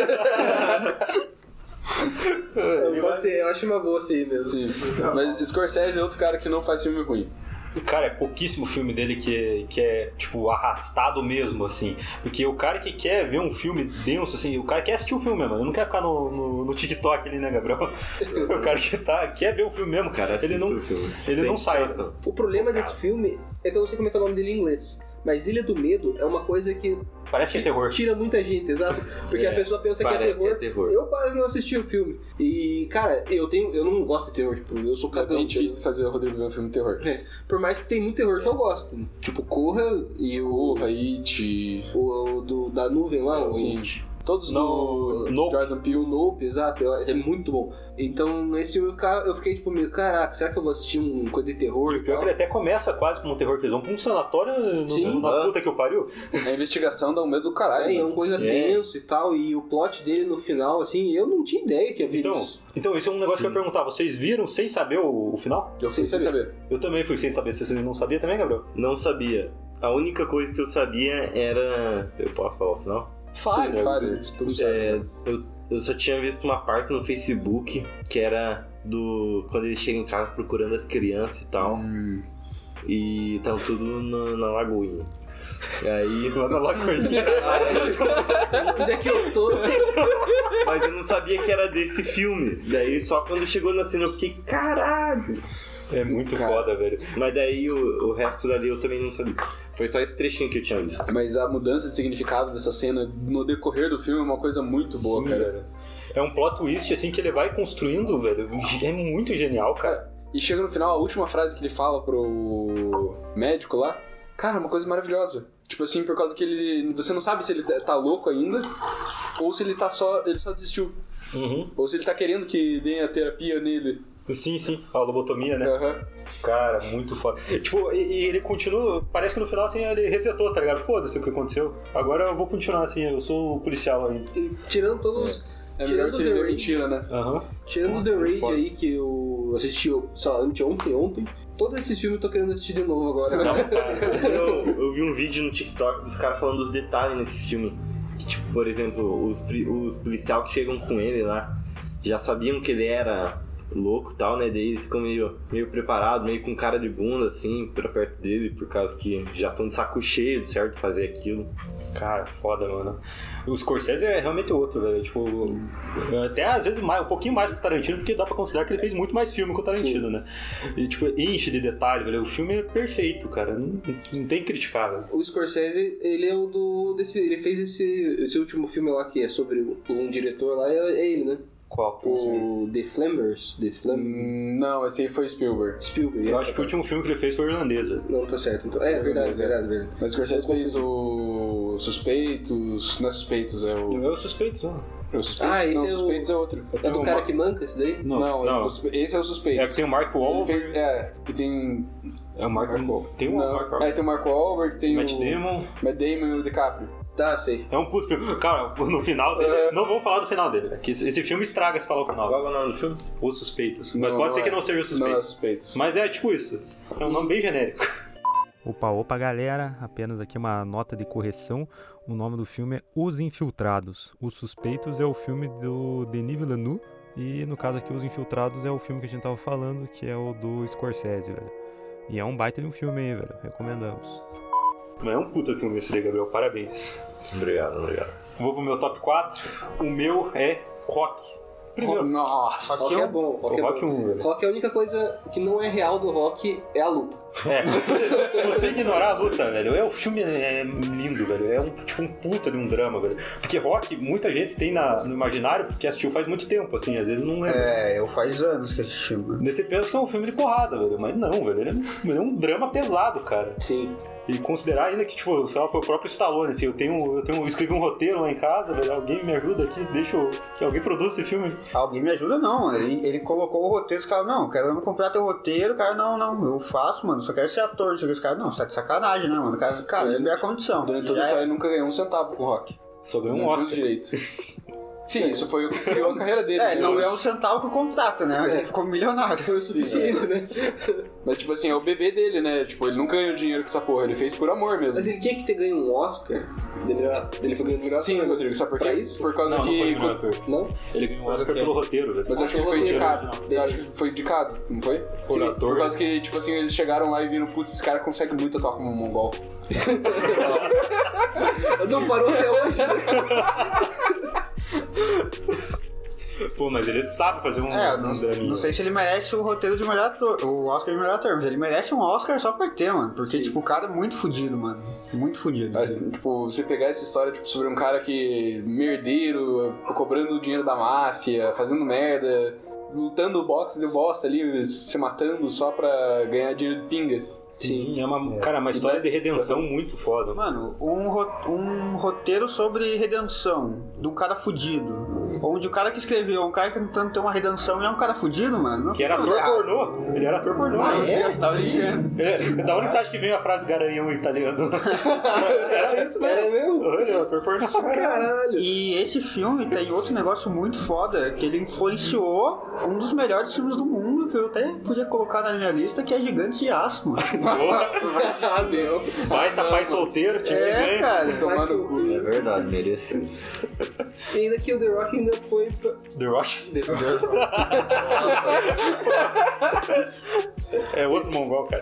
Pode ser, eu acho uma boa assim mesmo. Sim. Mas Scorsese é outro cara que não faz filme ruim. cara, é pouquíssimo filme dele que é, tipo, arrastado mesmo, assim. Porque o cara que quer ver um filme denso, assim, o cara quer assistir o filme mesmo, ele não quer ficar no TikTok ali, né, Gabriel? O cara que quer ver o filme mesmo, Cara, ele não, ele não sai. O problema desse filme é que eu não sei como é que é o nome dele em inglês. Mas Ilha do Medo é uma coisa que Parece que é terror. tira muita gente, exato. Porque a pessoa pensa que é terror. Eu quase não assisti o filme. E, cara, eu não gosto de terror. Tipo, eu sou É cagão. bem difícil fazer o Rodrigo ver um filme de terror. Por mais que tem muito terror que eu gosto. Tipo, Corra e o da nuvem lá. Sim. Todos No Nope. Jordan Peele. O Nope, exato, é muito bom. Então, nesse filme eu fiquei tipo meio, caraca, será que eu vou assistir um coisa de terror e Pior tal? que ele até começa quase como um terror, que eles vão pra um sanatório Sim. na puta que eu pariu. A investigação dá um medo do caralho. É uma coisa denso e tal, e o plot dele no final, assim, eu não tinha ideia que havia isso. Então, esse é um negócio que eu ia perguntar. Vocês viram sem saber o final? Eu fui sem saber. Eu também fui sem saber. Você não sabia também, Gabriel? Não sabia. A única coisa que eu sabia era... Eu posso falar o final? Fale, tudo certo. Eu só tinha visto uma parte no Facebook que era quando ele chega em casa procurando as crianças e tal. E tava tudo na lagoinha. Aí... Lá na lagoinha. Onde é que eu tô? Mas eu não sabia que era desse filme. Daí só quando chegou na cena eu fiquei, caralho! É muito foda, velho. Mas daí o resto dali eu também não sabia. Foi só esse trechinho que eu tinha visto. Mas a mudança de significado dessa cena no decorrer do filme é uma coisa muito boa, Sim, cara. velho. É um plot twist, assim, que ele vai construindo, velho. É muito genial, cara. E chega no final, a última frase que ele fala pro médico lá, cara, é uma coisa maravilhosa. Tipo assim, por causa que você não sabe se ele tá louco ainda, ou se ele só desistiu. Ou se ele tá querendo que deem a terapia nele. Sim, a lobotomia, né? Cara, muito foda. Tipo, e ele continua, parece que no final, assim, ele resetou, tá ligado? Foda-se o que aconteceu. Agora eu vou continuar assim, eu sou o policial ainda. Tirando todos... É melhor você viver mentira, né? Tirando Nossa, The Raid foda. aí, que eu assisti, sei lá, ontem. Todo esse filme eu tô querendo assistir de novo agora. Eu vi um vídeo no TikTok dos caras falando dos detalhes nesse filme. Que, tipo, por exemplo, os policiais que chegam com ele lá já sabiam que ele era louco e tal, né? Daí eles ficam meio preparados, meio com cara de bunda, assim, pra perto dele, por causa que já estão de saco cheio, certo? Fazer aquilo. Cara, foda, mano. O Scorsese é realmente outro, velho. Tipo, até às vezes um pouquinho mais que o Tarantino, porque dá pra considerar que ele fez muito mais filme que o Tarantino, né? E, tipo, enche de detalhe, velho. O filme é perfeito, cara. Não tem que criticar, velho. O Scorsese, ele é o ele fez esse último filme lá que é sobre um diretor lá, é ele, né? Qual? O The Flammers. Não, esse aí foi Spielberg. Eu acho que o último filme que ele fez foi o Irlandesa. Não, tá certo. Então, verdade. Mas o Scorsese fez o Suspeitos... Não é Suspeitos, é o... É o Suspeito, não. É o Suspeitos? Esse não, é o... Suspeitos é outro. É do cara que manca esse daí? Não. Esse é o Suspeitos. É que tem o Mark Wahlberg. Que tem... É o Mark Wahlberg. Tem o Mark Wahlberg. Tem o Mark Wahlberg, tem Matt o... Damon. Matt Damon e o DiCaprio. Tá, sei. É um puto filme. Cara, no final dele... Não vamos falar do final dele, que esse filme estraga se falar o final. Qual é o nome do filme? Os Suspeitos. Mas pode ser que não seja o Suspeitos. Não é Suspeitos. Mas é tipo isso. É um nome bem genérico. Opa, galera. Apenas aqui uma nota de correção. O nome do filme é Os Infiltrados. Os Suspeitos é o filme do Denis Villeneuve. E no caso aqui, Os Infiltrados é o filme que a gente tava falando, que é o do Scorsese, velho. E é um baita de um filme aí, velho. Recomendamos. Mas é um puta filme esse daí, Gabriel. Parabéns. Obrigado. Vou pro meu top 4. O meu é Rock. primeiro. Nossa. Rock é bom. Rock O Rock é bom. 1, velho. Rock, a única coisa que não é real do Rock é a luta. Se você ignorar a luta, velho, o filme é lindo, velho. É tipo um puta de um drama, velho. Porque Rock, muita gente tem no imaginário porque assistiu faz muito tempo, assim, às vezes não lembra. Eu faz anos que assisti, mano. Daí você pensa que é um filme de porrada, velho. Mas não, velho. Ele é um drama pesado, cara. Sim. E considerar ainda que, tipo, sei lá, foi o próprio Stallone, assim, eu escrevi um roteiro lá em casa, velho. Alguém me ajuda aqui, que alguém produza esse filme. Alguém me ajuda, não, mano. Ele colocou o roteiro, os caras, não, quero me comprar teu roteiro, cara, não, eu faço, mano, só quero ser ator. Os caras, não, você tá de sacanagem, né, mano? Cara, é minha condição. Durante toda a história ele nunca ganhou um centavo com o Rock. Só ganhou um Não tinha Oscar. os direitos. Sim, isso foi o que criou a carreira dele. Ele não ganhou um centavo com o contrato, né? Mas ele ficou milionário. Foi o suficiente, né? Mas, tipo assim, é o bebê dele, né? Tipo, ele não ganhou dinheiro com essa porra, ele fez por amor mesmo. Mas ele tinha que ter ganho um Oscar. Ele foi ganhando melhor Sim, ator. Rodrigo, sabe por Pra quê? isso? Por causa Não, que... não foi o melhor ator. Não? Ele ganhou um Oscar pelo roteiro, velho. Mas eu acho que ele foi roteiro, indicado. não. Eu acho que foi indicado, não foi? Por ator. Por causa que, tipo assim, eles chegaram lá e viram, putz, esse cara consegue muito atuar como um mongol. Não parou até hoje, né? Pô, mas ele sabe fazer um draminha. Não sei se ele merece o roteiro de melhor ator, o Oscar de melhor ator, mas ele merece um Oscar só por ter, mano. Porque, tipo, o cara é muito fudido, mano. Muito fudido. Mas, tipo, você pegar essa história, tipo, sobre um cara que... merdeiro, cobrando dinheiro da máfia, fazendo merda, lutando boxe de bosta ali, se matando só pra ganhar dinheiro de pinga. Sim, é uma história de redenção muito foda. Mano, um roteiro sobre redenção de um cara fudido. Onde o cara que escreveu, um cara tentando ter uma redenção e é um cara fudido, mano. Não Que era precisa ator errar. pornô. Ele era ator pornô. Ah, né? é? Tava ligando. Da onde você acha que vem a frase garanhão italiano? Era isso, velho. É mesmo? Ele é ator pornô. Caralho. E esse filme tem outro negócio muito foda, que ele influenciou um dos melhores filmes do mundo, que eu até podia colocar na minha lista, que é Gigantes de Aço, mano. Nossa, Meu. baita pai solteiro, time ganha. cara. Mas o- É verdade, mereceu. E ainda que o The Rock ainda foi pra... The Rock The Rock. é outro mongol, cara.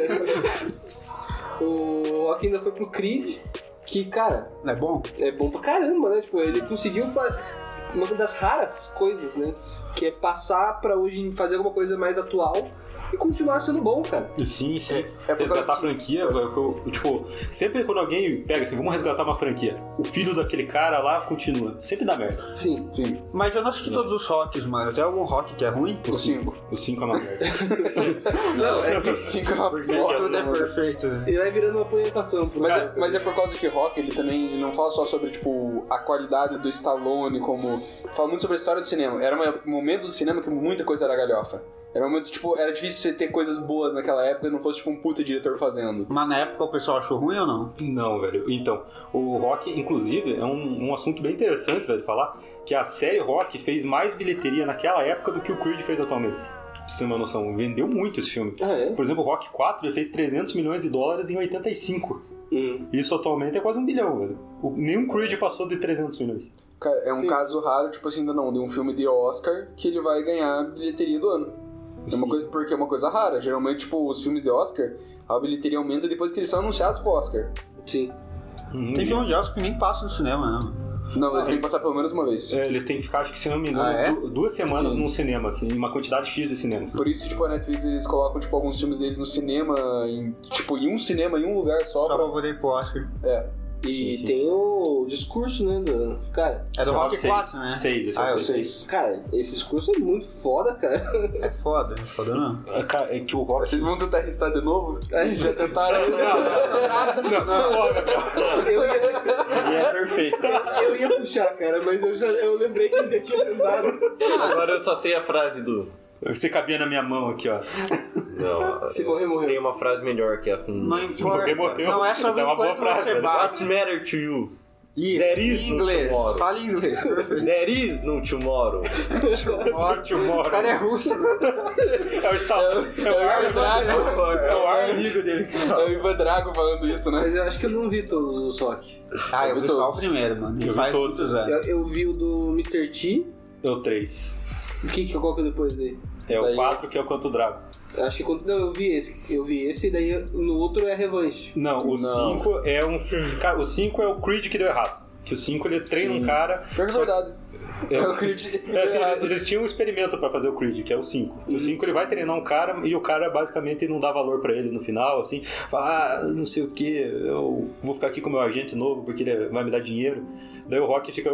O Rock ainda foi pro Creed, que, cara, Não é bom? é bom pra caramba, né? Tipo, ele conseguiu uma das raras coisas, né? Que é passar pra hoje fazer alguma coisa mais atual e continuar sendo bom, cara. Sim, sim. É por Resgatar a causa franquia, tipo, sempre quando alguém pega assim, vamos resgatar uma franquia, o filho daquele cara lá continua. Sempre dá merda. Sim. Sim, Mas eu não assisti todos os rocks, mano. Tem algum rock que é ruim? o 5. O 5 é uma merda. Não, é que O 5 é uma Tudo bosta, é mano. perfeito. né? ele vai virando uma apresentação pro cara. Mas é por causa que Rock, ele também não fala só sobre, tipo, a qualidade do Stallone, como... Fala muito sobre a história do cinema. Era um momento do cinema que muita coisa era galhofa. Era um momento, tipo, era difícil você ter coisas boas naquela época e não fosse, tipo, um puta diretor fazendo. Mas na época o pessoal achou ruim ou não? Não, velho. Então, o Rock, inclusive, é um assunto bem interessante, velho, falar que a série Rock fez mais bilheteria naquela época do que o Creed fez atualmente. Pra você ter uma noção, vendeu muito esse filme. Ah, é? Por exemplo, o Rock 4 ele fez 300 milhões de dólares em 85. Isso atualmente é quase 1 bilhão, velho. Nenhum Creed passou de 300 milhões. Cara, é um Sim. caso raro, tipo assim, de um filme de Oscar que ele vai ganhar a bilheteria do ano. É uma Sim. coisa, porque é uma coisa rara. Geralmente, tipo, os filmes de Oscar, a bilheteria aumenta depois que eles são anunciados pro Oscar. Sim. Tem filme de Oscar que nem passa no cinema, né? Não, ele tem mas- que passar pelo menos uma vez. Eles têm que ficar, acho que se não me engano, Ah, é? 2 semanas Sim. num cinema, assim, em uma quantidade X de cinemas. Por isso que, tipo, a Netflix, eles colocam, tipo, alguns filmes deles no cinema, em um cinema, em um lugar só Só pra... pra poder ir pro Oscar. É. E Sim, sim. tem o discurso, né? Cara, É do Rock 6, 4, né? 6, esse é Ah, o é o 6. 6. cara, esse discurso é muito foda, cara. É foda não. É que o Rock... Vocês vão tentar restar de novo? É. Já tentaram isso? Eu ia, É perfeito. eu ia puxar, cara, mas eu lembrei que ele já tinha tentado. Agora eu só sei a frase do... Você cabia na minha mão aqui, ó. Não, Se morrer, morreu. tem uma frase melhor que essa. Não Se morrer, importa. morreu. Não é Essa sobre é uma o boa quanto frase, você velho. bate. What's matter to you? Isso, There is em no inglês. tomorrow. Fala em inglês. Perfeito. There is no tomorrow. Ótimo, O cara é russo. É o Stallone. É o Ivan Drago. É o ar amigo dele. É o Ivan Drago falando isso, né? Mas eu acho que eu não vi todos os rock. Ah, eu vi vi só o todos. primeiro, mano. Eu E vi faz todos. muitos anos. Eu vi o do Mr. T. É o 3. Qual que é depois dele? É o Daí- 4 que é o Quanto Drago. Acho que quando. Não, eu vi esse, e daí no outro é a revanche. Não, o 5 é um filme. Cara, o 5 é o Creed que deu errado. Que o 5 ele treina um cara. Pior que é verdade. Eu acredito. Eles tinham um experimento pra fazer o Creed, que é o 5. O 5 ele vai treinar um cara e o cara basicamente não dá valor pra ele no final, assim, fala, não sei o que, eu vou ficar aqui com o meu agente novo porque ele vai me dar dinheiro. Daí o Rock fica.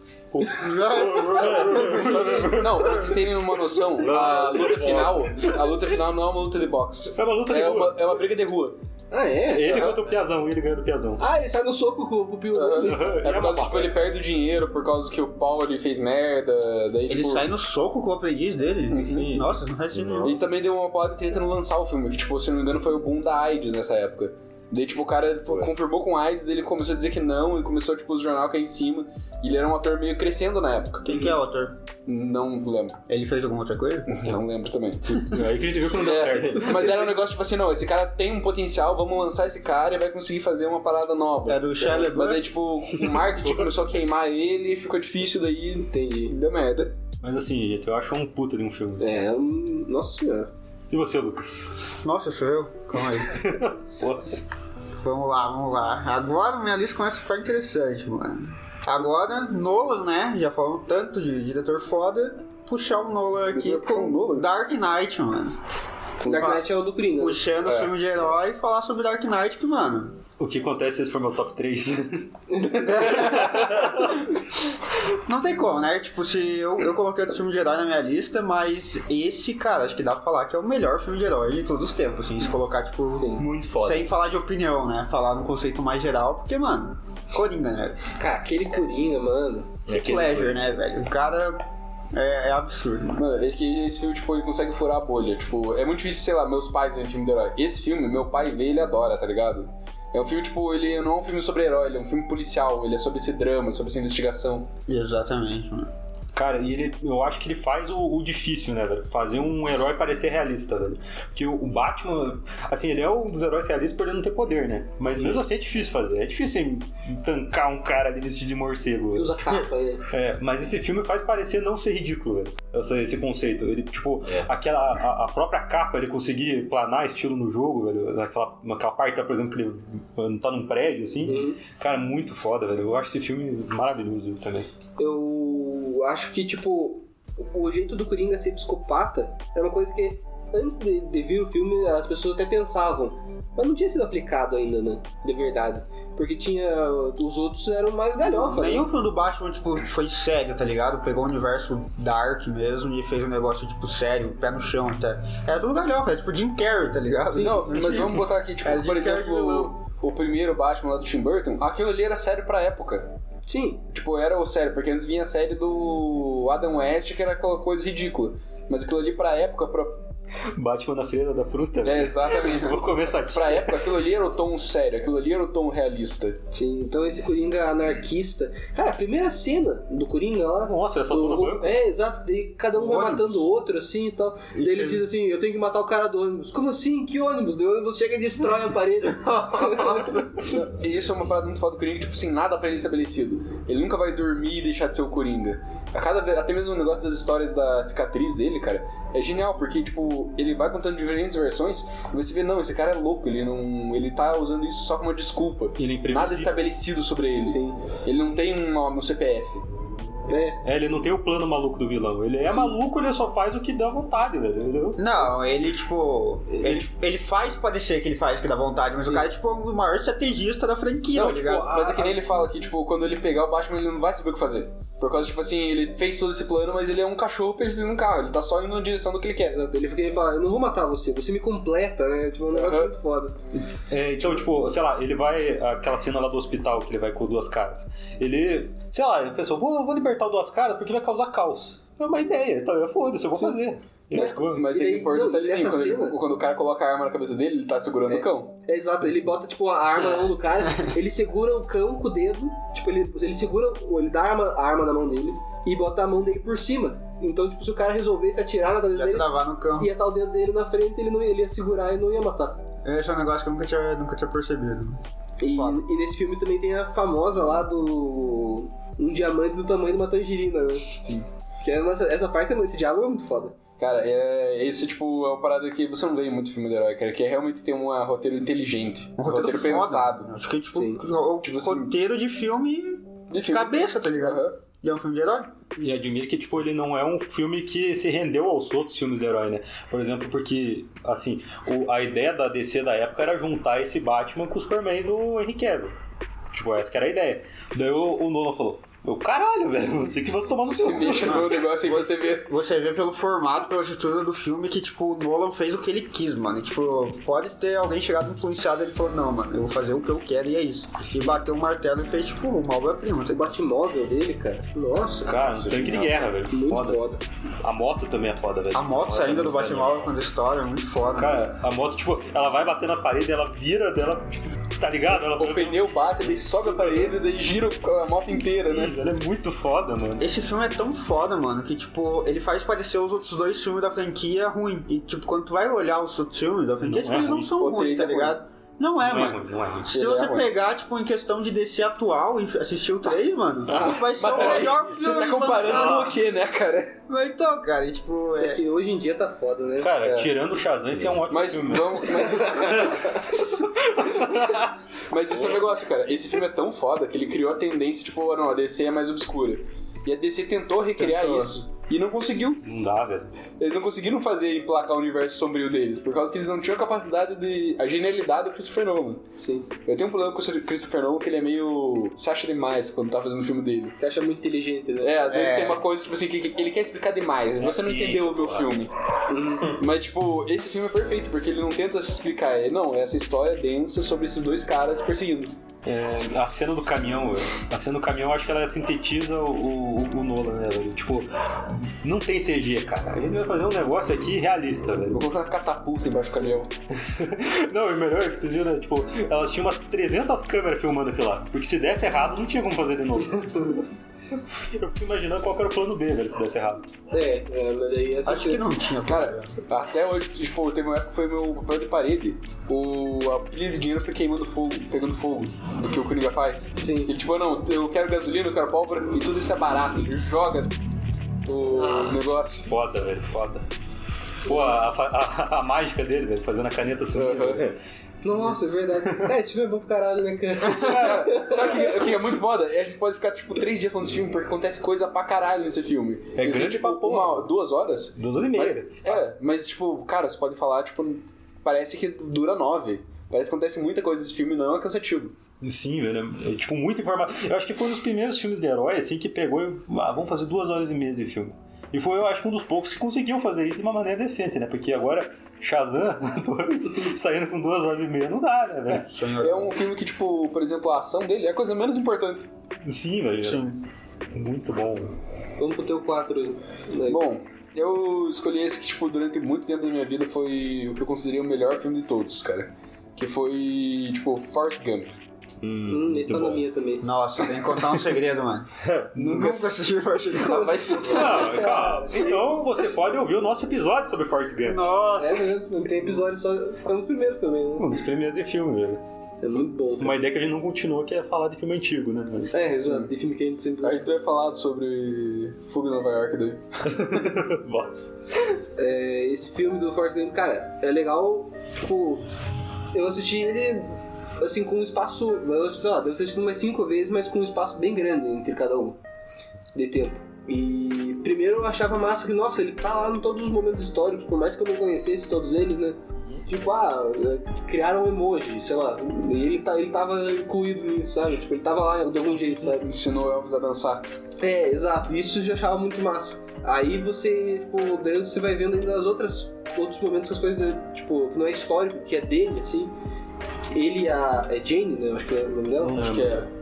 Não, pra vocês terem uma noção, a luta final não é uma luta de boxe. É uma luta de rua. É uma briga de rua. Ah, é? Ele contra o Piazão, ele ganha do Piazão. Ah, ele sai no soco com o Pio. É por causa que ele perde o dinheiro, por causa que o Paul ele fez merda. Daí, Ele sai no soco com o aprendiz dele? Sim. Nossa, não faz sentido nenhum. E também deu uma porrada de treta no lançar o filme, que, tipo, se não me engano, foi o boom da AIDS nessa época. Daí, tipo, o cara confirmou com AIDS, ele começou a dizer que não, e começou, tipo, os jornal a cair em cima. E ele era um ator meio crescendo na época. Quem que é o ator? Não lembro. Ele fez alguma outra coisa? Não lembro também. Aí que a gente viu que não deu certo. Mas era um negócio, tipo assim, não, esse cara tem um potencial, vamos lançar esse cara e vai conseguir fazer uma parada nova. É do Shia LaBeouf? Mas daí, tipo, o marketing começou a queimar ele, ficou difícil, daí deu merda. Mas assim, gente, eu acho um puta de um filme. Nossa senhora. E você, Lucas? Nossa, sou eu? Calma aí. Porra. Vamos lá. Agora minha lista começa a ficar interessante, mano. Agora, Nolan, né? Já falamos tanto de diretor foda. Puxar o Nolan aqui Você vai puxar com o Nolan? Dark Knight, mano. Dark Knight é o do Coringa. Puxando o filme de herói e falar sobre Dark Knight, que, mano... O que acontece se esse for meu top 3? Não tem como, né? Tipo, se eu coloquei outro filme de herói na minha lista, mas esse, cara, acho que dá pra falar que é o melhor filme de herói de todos os tempos, assim. Se colocar, tipo... Muito foda. Sem falar de opinião, né? Falar no conceito mais geral, porque, mano... Coringa, né? Cara, aquele Coringa, mano. Pleasure, né, velho? O cara... É absurdo, mano. Mano, esse filme, tipo, ele consegue furar a bolha. Tipo, é muito difícil, sei lá, meus pais verem filme de herói. Esse filme, meu pai vê e ele adora, tá ligado? É um filme, tipo, ele não é um filme sobre herói, ele é um filme policial, ele é sobre esse drama, sobre essa investigação. Exatamente, mano. Cara, e eu acho que ele faz o difícil, né, velho? Fazer um herói parecer realista, velho. Porque o Batman, assim, ele é um dos heróis realistas por ele não ter poder, né? Mas mesmo assim é difícil fazer. É difícil tancar um cara de vestido de morcego. Que usa capa, Mas esse filme faz parecer não ser ridículo, velho. Esse conceito. Ele, tipo, a própria capa, ele conseguir planar estilo no jogo, velho. Naquela parte, por exemplo, que ele tá num prédio, assim. Cara, muito foda, velho. Eu acho esse filme maravilhoso também. Eu acho que, tipo, o jeito do Coringa ser psicopata é uma coisa que, antes de vir o filme, as pessoas até pensavam, mas não tinha sido aplicado ainda, né? De verdade. Porque os outros eram mais galhofa. Nenhum filme do Batman, tipo, foi sério, tá ligado? Pegou o universo dark mesmo e fez um negócio, tipo, sério, pé no chão até. Era tudo galhofa, era tipo Jim Carrey, tá ligado? Não, mas vamos botar aqui, tipo, por exemplo, o primeiro Batman lá do Tim Burton, aquilo ali era sério pra época. Sim. Tipo, era o sério, porque antes vinha a série do Adam West, que era aquela coisa ridícula. Mas aquilo ali pra época... Batman na Feira da Fruta. Exatamente. Vou começar aqui. Pra época, aquilo ali era o tom sério, aquilo ali era o tom realista. Sim, então esse Coringa anarquista... Cara, a primeira cena do Coringa lá... Nossa, essa no banco. Exato. Daí cada um vai matando o outro, assim, e tal. Daí ele diz assim, eu tenho que matar o cara do ônibus. Como assim? Que ônibus? Daí o ônibus chega e destrói a parede. E isso é uma parada muito foda do Coringa, tipo, sem nada pra ele estabelecido. Ele nunca vai dormir e deixar de ser o Coringa. Até mesmo o negócio das histórias da cicatriz dele, cara, é genial, porque, tipo, ele vai contando diferentes versões e você vê, não, esse cara é louco, ele tá usando isso só como uma desculpa. Nada estabelecido sobre ele. Sim. Ele não tem um nome, um CPF. Ele não tem o plano maluco do vilão. Ele é maluco, ele só faz o que dá vontade, velho. Entendeu? Não, ele, tipo... Ele faz parecer que ele faz o que dá vontade, mas o cara é, tipo, o maior estrategista da franquia, tá ligado? Mas é que nem ele fala que, tipo, quando ele pegar o Batman, ele não vai saber o que fazer. Por causa, tipo assim, ele fez todo esse plano, mas ele é um cachorro perseguindo um carro. Ele tá só indo na direção do que ele quer. Exato. Ele fala, eu não vou matar você me completa, né? Tipo, um negócio muito foda. Então, tipo, sei lá, ele vai... Aquela cena lá do hospital que ele vai com duas caras. Ele... Sei lá, ele pensou, vou libertar o duas caras porque vai causar caos. É uma ideia, então foda-se, eu vou fazer. Mas ele importa até assim, quando o cara coloca a arma na cabeça dele, ele tá segurando o cão. Exato, ele bota, tipo, a arma na mão do cara, ele segura o cão com o dedo, tipo, ele segura, ele dá a arma na mão dele e bota a mão dele por cima. Então, tipo, se o cara resolvesse atirar na cabeça dele, travar no cão. Ia estar o dedo dele na frente, ele ia segurar e não ia matar. Esse é um negócio que eu nunca tinha percebido. E nesse filme também tem a famosa lá do... Um diamante do tamanho de uma tangerina, né? Sim. Que essa parte, esse diálogo é muito foda. Cara, esse, tipo, é uma parada que você não vê em muito filme de herói, cara, que é realmente ter um roteiro inteligente. Um roteiro pensado. Acho que, tipo, roteiro de filme cabeça, tá ligado? E é um filme de herói. E admiro que, tipo, ele não é um filme que se rendeu aos outros filmes de herói, né? Por exemplo, porque, assim, a ideia da DC da época era juntar esse Batman com o Superman do Henry Cavill. Tipo, essa que era a ideia. Daí o Nolan falou, caralho, velho, você que vai tomar no seu cu. Mexe no negócio aí, você vê. Você vê pelo formato, pela estrutura do filme que, tipo, o Nolan fez o que ele quis, mano. E, tipo, pode ter alguém chegado influenciado e ele falou, não, mano, eu vou fazer o que eu quero e é isso. E bateu o martelo e fez, tipo, uma obra-prima. O Batmóvel dele, cara. Nossa. Cara, um tanque de guerra, velho. Muito Foda. A moto também é foda, velho. A moto saindo do Batmóvel quando a história é muito foda. Cara, a moto, tipo, ela vai bater na parede, ela vira dela, tipo, tá ligado? Ela O pneu bate, ele sobe a parede e daí gira a moto inteira, né? Ela é muito foda, mano. Esse filme é tão foda, mano, que, tipo, ele faz parecer os outros dois filmes da franquia ruim. E, tipo, quando tu vai olhar os outros filmes da franquia, tipo, eles não são ruins, tá ligado? Não é, mano. Não é ruim. Se você pegar, tipo, em questão de DC atual e assistir o 3, mano, vai ser o melhor filme. Você tá comparando com o quê, né, cara? Mas então, cara, e, tipo, É que hoje em dia tá foda, né? Cara, tirando o Shazam, esse é um ótimo Mas filme. vamos. Mas esse é o negócio, cara. Esse filme é tão foda que ele criou a tendência, tipo, não, a DC é mais obscura. E a DC tentou recriar isso. E não conseguiu. Não dá, velho. Eles não conseguiram fazer emplacar o universo sombrio deles, por causa que eles não tinham a capacidade de... a genialidade do Christopher Nolan. Sim. Eu tenho um problema com o Christopher Nolan, que ele é meio... se acha demais quando tá fazendo o filme dele. Você acha muito inteligente, né? Às vezes tem uma coisa, tipo assim, que ele quer explicar demais. Você não entendeu o meu filme. Mas, tipo, esse filme é perfeito, porque ele não tenta se explicar. Não, essa história densa sobre esses dois caras perseguindo. A cena do caminhão, velho. A cena do caminhão, acho que ela sintetiza o Nolan, né, velho? Tipo, não tem CG, cara. A gente vai fazer um negócio aqui realista, velho. Vou colocar uma catapulta embaixo do caminhão. Não, e o melhor é que vocês viram, né? Tipo, elas tinham umas 300 câmeras filmando aquilo lá. Porque se desse errado, não tinha como fazer de novo. Eu fico imaginando qual que era o plano B, velho, se desse errado. Mas daí essa acho que não tinha, Cara, até hoje, tipo, teve uma época que foi meu papel de parede. A pilha de dinheiro foi queimando fogo, pegando fogo, do que o Coringa faz. Sim. Ele, tipo, não, eu quero gasolina, eu quero pólvora, e tudo isso é barato. Ele joga o negócio. Foda, velho, foda. Pô, a mágica dele, velho, fazendo a caneta sumir. Nossa, é verdade. Esse filme é bom pro caralho, né, cara? Cara, sabe o que é muito foda? A gente pode ficar, tipo, 3 dias falando desse filme, porque acontece coisa pra caralho nesse filme. É grande tipo, pra porra. 2 horas. 2 horas e meia. Mas, tipo, cara, você pode falar, tipo, parece que dura 9. Parece que acontece muita coisa nesse filme, não é cansativo. Sim, velho. É, tipo, muita informação. Eu acho que foi um dos primeiros filmes de herói, assim, que pegou e... vamos fazer 2 horas e meia de filme. E foi, eu acho, um dos poucos que conseguiu fazer isso de uma maneira decente, né? Porque agora, Shazam, saindo com 2 horas e meia, não dá, né, velho? É um filme que, tipo, por exemplo, a ação dele é a coisa menos importante. Sim, velho. Sim. Muito bom. Vamos pro teu 4. Né? Bom, eu escolhi esse que, tipo, durante muito tempo da minha vida foi o que eu considerei o melhor filme de todos, cara. Que foi, tipo, Forrest Gump. Esse tá na minha também. Nossa, tem que contar um segredo, mano. Nunca assisti Forrest Gump. Vai ser... Não, calma. Então você pode ouvir o nosso episódio sobre Forrest Gump. Nossa. É mesmo, tem episódio só. Foi um dos primeiros também, né? Um dos primeiros de filme, velho. É muito bom. Uma ideia que a gente não continuou, que é falar de filme antigo, né? Mas... Exato. De filme que a gente sempre A gente vai falar sobre Fuga em Nova York daí. Nossa. Esse filme do Forrest Gump, cara, é legal, tipo, eu assisti ele, assim, com um espaço, eu assisti, sei lá, devo ter assistido umas 5 vezes, mas com um espaço bem grande entre cada um, de tempo. E primeiro eu achava massa que, nossa, ele tá lá em todos os momentos históricos, por mais que eu não conhecesse todos eles, né? Tipo, criaram um emoji, sei lá, e ele tava incluído nisso, sabe? Tipo, ele tava lá de algum jeito, sabe? Ensinou o Elvis a dançar. Exato, isso eu já achava muito massa. Aí você, tipo, daí você vai vendo ainda outros momentos que as coisas, tipo, que não é histórico, que é dele, assim. Ele e a Jane, né? Acho que é o nome dela. Acho que era.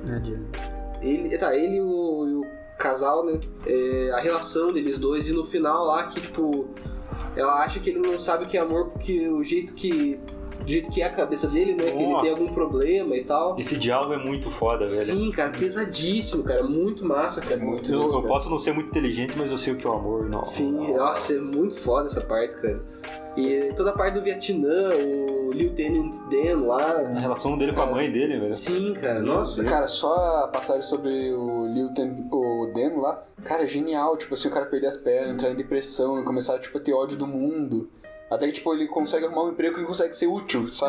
Ele e o casal, né? A relação deles dois, e no final lá que, tipo, ela acha que ele não sabe o que é amor porque do jeito que é a cabeça dele, né? Que ele tem algum problema e tal. Esse diálogo é muito foda, velho. Sim, cara, pesadíssimo, cara. Muito massa, cara. Muito Eu posso não ser muito inteligente, mas eu sei o que é o amor. Não. Sim, nossa, é muito foda essa parte, cara. E toda a parte do Vietnã, o Lieutenant Dan lá. A relação dele com a mãe dele, velho. Sim, cara, nossa. Cara, só a passagem sobre o Dan lá, cara, é genial. Tipo assim, o cara perder as pernas, entrar em depressão e começar, tipo, a ter ódio do mundo. Até que, tipo, ele consegue arrumar um emprego que ele consegue ser útil, sabe?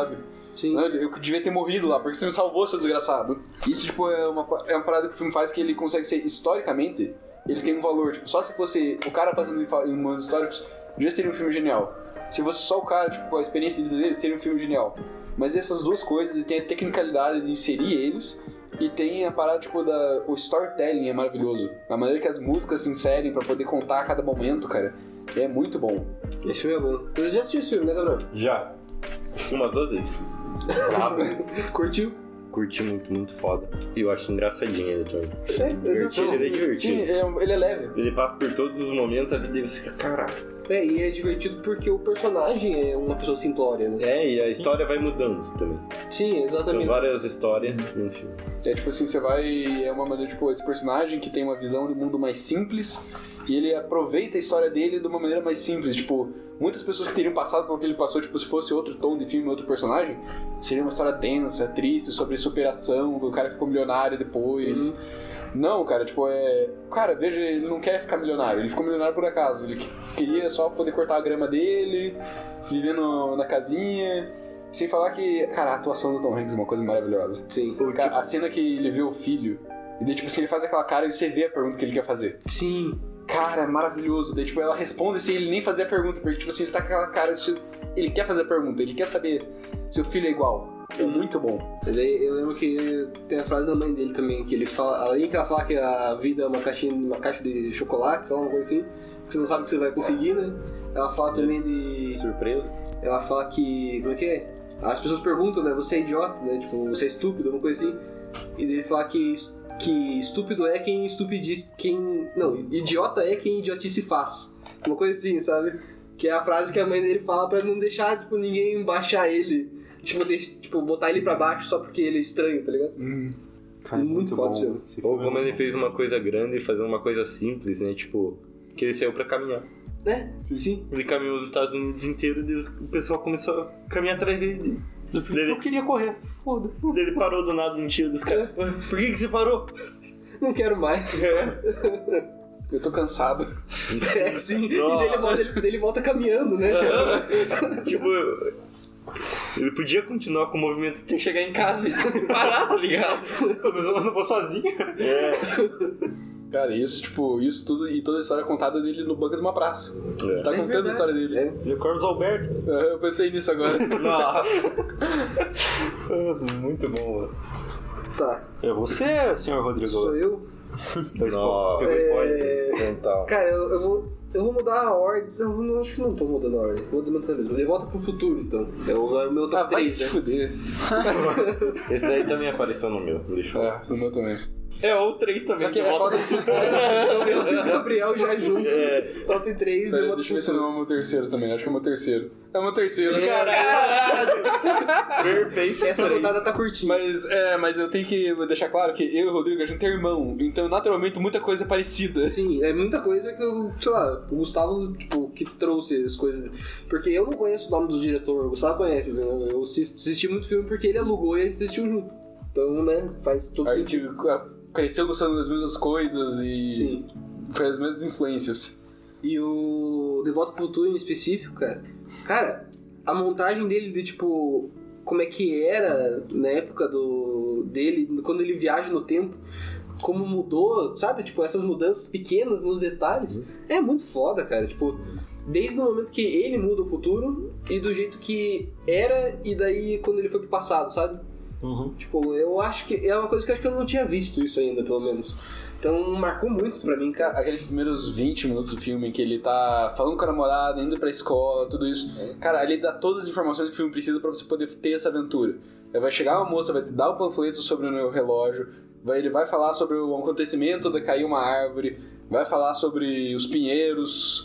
Sim. Eu devia ter morrido lá, porque você me salvou, seu desgraçado. Isso, tipo, é uma parada que o filme faz que ele consegue ser, historicamente, ele tem um valor. Tipo, só se fosse o cara passando em momentos históricos, já seria um filme genial. Se fosse só o cara, tipo, com a experiência de vida dele, seria um filme genial. Mas essas duas coisas, e tem a tecnicalidade de inserir eles, e tem a parada, tipo, o storytelling é maravilhoso. A maneira que as músicas se inserem pra poder contar a cada momento, cara, é muito bom. Esse filme é bom. Você já assistiu esse filme, né, Gabriel? Já. Acho que umas 2 vezes. Bravo. Curtiu? Curti muito, muito foda. E eu acho engraçadinho ele também. Exatamente. Ele é divertido. Sim, ele é leve. Ele passa por todos os momentos ali, daí você fica, caraca. E é divertido porque o personagem é uma pessoa simplória, né? E a história vai mudando também. Sim, São exatamente. várias histórias no filme. É tipo assim, você vai... É uma maneira, tipo, esse personagem que tem uma visão de mundo mais simples e ele aproveita a história dele de uma maneira mais simples. Tipo, muitas pessoas que teriam passado pelo que ele passou, tipo, se fosse outro tom de filme, outro personagem, seria uma história densa, triste, sobre superação, do cara que ficou milionário depois. Não, cara, tipo, Cara, veja, ele não quer ficar milionário, ele ficou milionário por acaso. Ele queria só poder cortar a grama dele, viver na casinha... Sem falar que, cara, a atuação do Tom Hanks é uma coisa maravilhosa. Sim. Cara, a cena que ele vê o filho, e daí, tipo assim, ele faz aquela cara e você vê a pergunta que ele quer fazer. Sim. Cara, é maravilhoso. Daí, tipo, ela responde sem ele nem fazer a pergunta, porque, tipo assim, ele tá com aquela cara, ele quer fazer a pergunta, ele quer saber se o filho é igual. É muito bom. Mas aí eu lembro que tem a frase da mãe dele também, que ele fala, além que ela fala que a vida é uma caixa de chocolate, sei lá, uma coisa assim, que você não sabe o que você vai conseguir, né? Ela fala também de... Surpresa. Ela fala que... Como é que é? As pessoas perguntam, né? Você é idiota, né? Tipo, você é estúpido, uma coisa assim. E ele fala que estúpido é quem estupidice... Não, idiota é quem idiotice faz. Uma coisa assim, sabe? Que é a frase que a mãe dele fala pra não deixar, tipo, ninguém baixar ele. Tipo, botar ele pra baixo só porque ele é estranho, tá ligado? Cara, muito foda esse filme. Ou como ele fez uma coisa grande e fazer uma coisa simples, né? Tipo, que ele saiu pra caminhar. Sim. Ele caminhou os Estados Unidos inteiros e o pessoal começou a caminhar atrás dele. Eu queria correr, foda. Ele parou do nada no tiro dos caras. Por que você parou? Não quero mais. Eu tô cansado. Sim. E daí ele volta caminhando, né? Tipo, ele podia continuar com o movimento até chegar em casa e parar, tá ligado? Mas eu não vou sozinho. Cara, isso tudo e toda a história contada dele no banco de uma praça. Ele tá contando verdade. a história dele. E o Carlos Alberto. Eu pensei nisso agora. Nossa, muito bom, mano. Tá. É você, senhor Rodrigo? Sou eu? Pegou spoiler. Então. Cara, eu vou mudar a ordem. Não, acho que não tô mudando a ordem. Vou manter a mesma. De volta pro futuro, então. É o meu top 3, se né? fuder. Esse daí também apareceu no meu. Deixa eu... No meu também. Ou 3 também. Só que de é volta foda. pro futuro. Eu e o Gabriel já junto. Top 3 Pera, de volta deixa eu pro ver se não futuro. é o meu terceiro também. Acho que é o meu terceiro. É o meu terceiro. Caralho! Perfeito. Essa rodada tá curtinha. Mas eu tenho que deixar claro que eu e o Rodrigo, a gente é irmão. Então, naturalmente, muita coisa é parecida. Sim, é muita coisa que eu, sei lá, o Gustavo, tipo, que trouxe as coisas. Porque eu não conheço o nome dos diretores, o Gustavo conhece, né? Eu assisti muito filme porque ele alugou e a gente assistiu junto. Então, né, faz todo A sentido. gente cresceu gostando das mesmas coisas e Sim. foi as mesmas influências. E o De Volta pro Futuro em específico, cara, a montagem dele de, tipo, como é que era na época dele, quando ele viaja no tempo, como mudou, sabe? Tipo, essas mudanças pequenas nos detalhes, é muito foda, cara. Tipo, desde o momento que ele muda o futuro e do jeito que era e daí quando ele foi pro passado, sabe? Tipo, eu acho que é uma coisa que eu acho que eu não tinha visto isso ainda, pelo menos. Então, marcou muito pra mim, cara. Aqueles primeiros 20 minutos do filme em que ele tá falando com a namorada, indo pra escola, tudo isso. Cara, ele dá todas as informações que o filme precisa pra você poder ter essa aventura. Aí vai chegar uma moça, vai te dar o panfleto sobre o relógio, ele vai falar sobre o acontecimento de cair uma árvore, vai falar sobre os pinheiros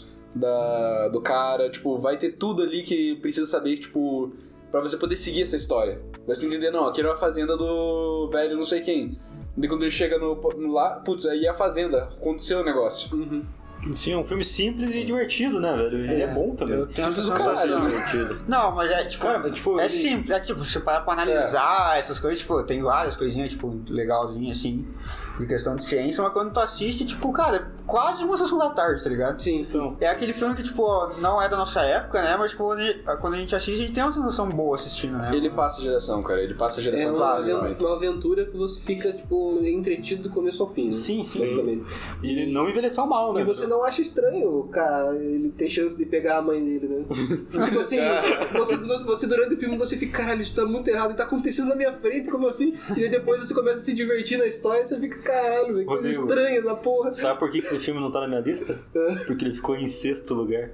do cara, tipo, vai ter tudo ali que precisa saber, tipo, pra você poder seguir essa história. Vai se entender, não, aqui era uma fazenda do velho não sei quem. E quando ele chega no lá, putz, aí é a fazenda, aconteceu o negócio. Sim, é um filme simples e divertido, né, velho? Ele é bom também. Eu tenho Simples essa do caralho, sensação. Não, mas é tipo. Cara, tipo, é ele- simples, é tipo, você parar pra analisar essas coisas, tipo, tem várias coisinhas, tipo, legalzinhas assim, de questão de ciência, mas quando tu assiste, tipo, cara, quase uma sessão da tarde, tá ligado? Sim. Então, É aquele filme que, tipo, não é da nossa época, né? Mas quando a gente assiste, a gente tem uma sensação boa assistindo, né? Ele passa a geração, cara. Ele passa a É geração uma aventura que você fica, tipo, entretido do começo ao fim. Né? sim. Basicamente. E ele não envelheceu mal, né? E você não acha estranho, cara, ele ter chance de pegar a mãe dele, né? Tipo assim, você durante o filme você fica, caralho, isso tá muito errado, tá acontecendo na minha frente, como assim? E aí depois você começa a se divertir na história e você fica, caralho, velho, coisa Rodrigo, estranha da porra. Sabe por que esse filme não tá na minha lista? Porque ele ficou em 6º lugar.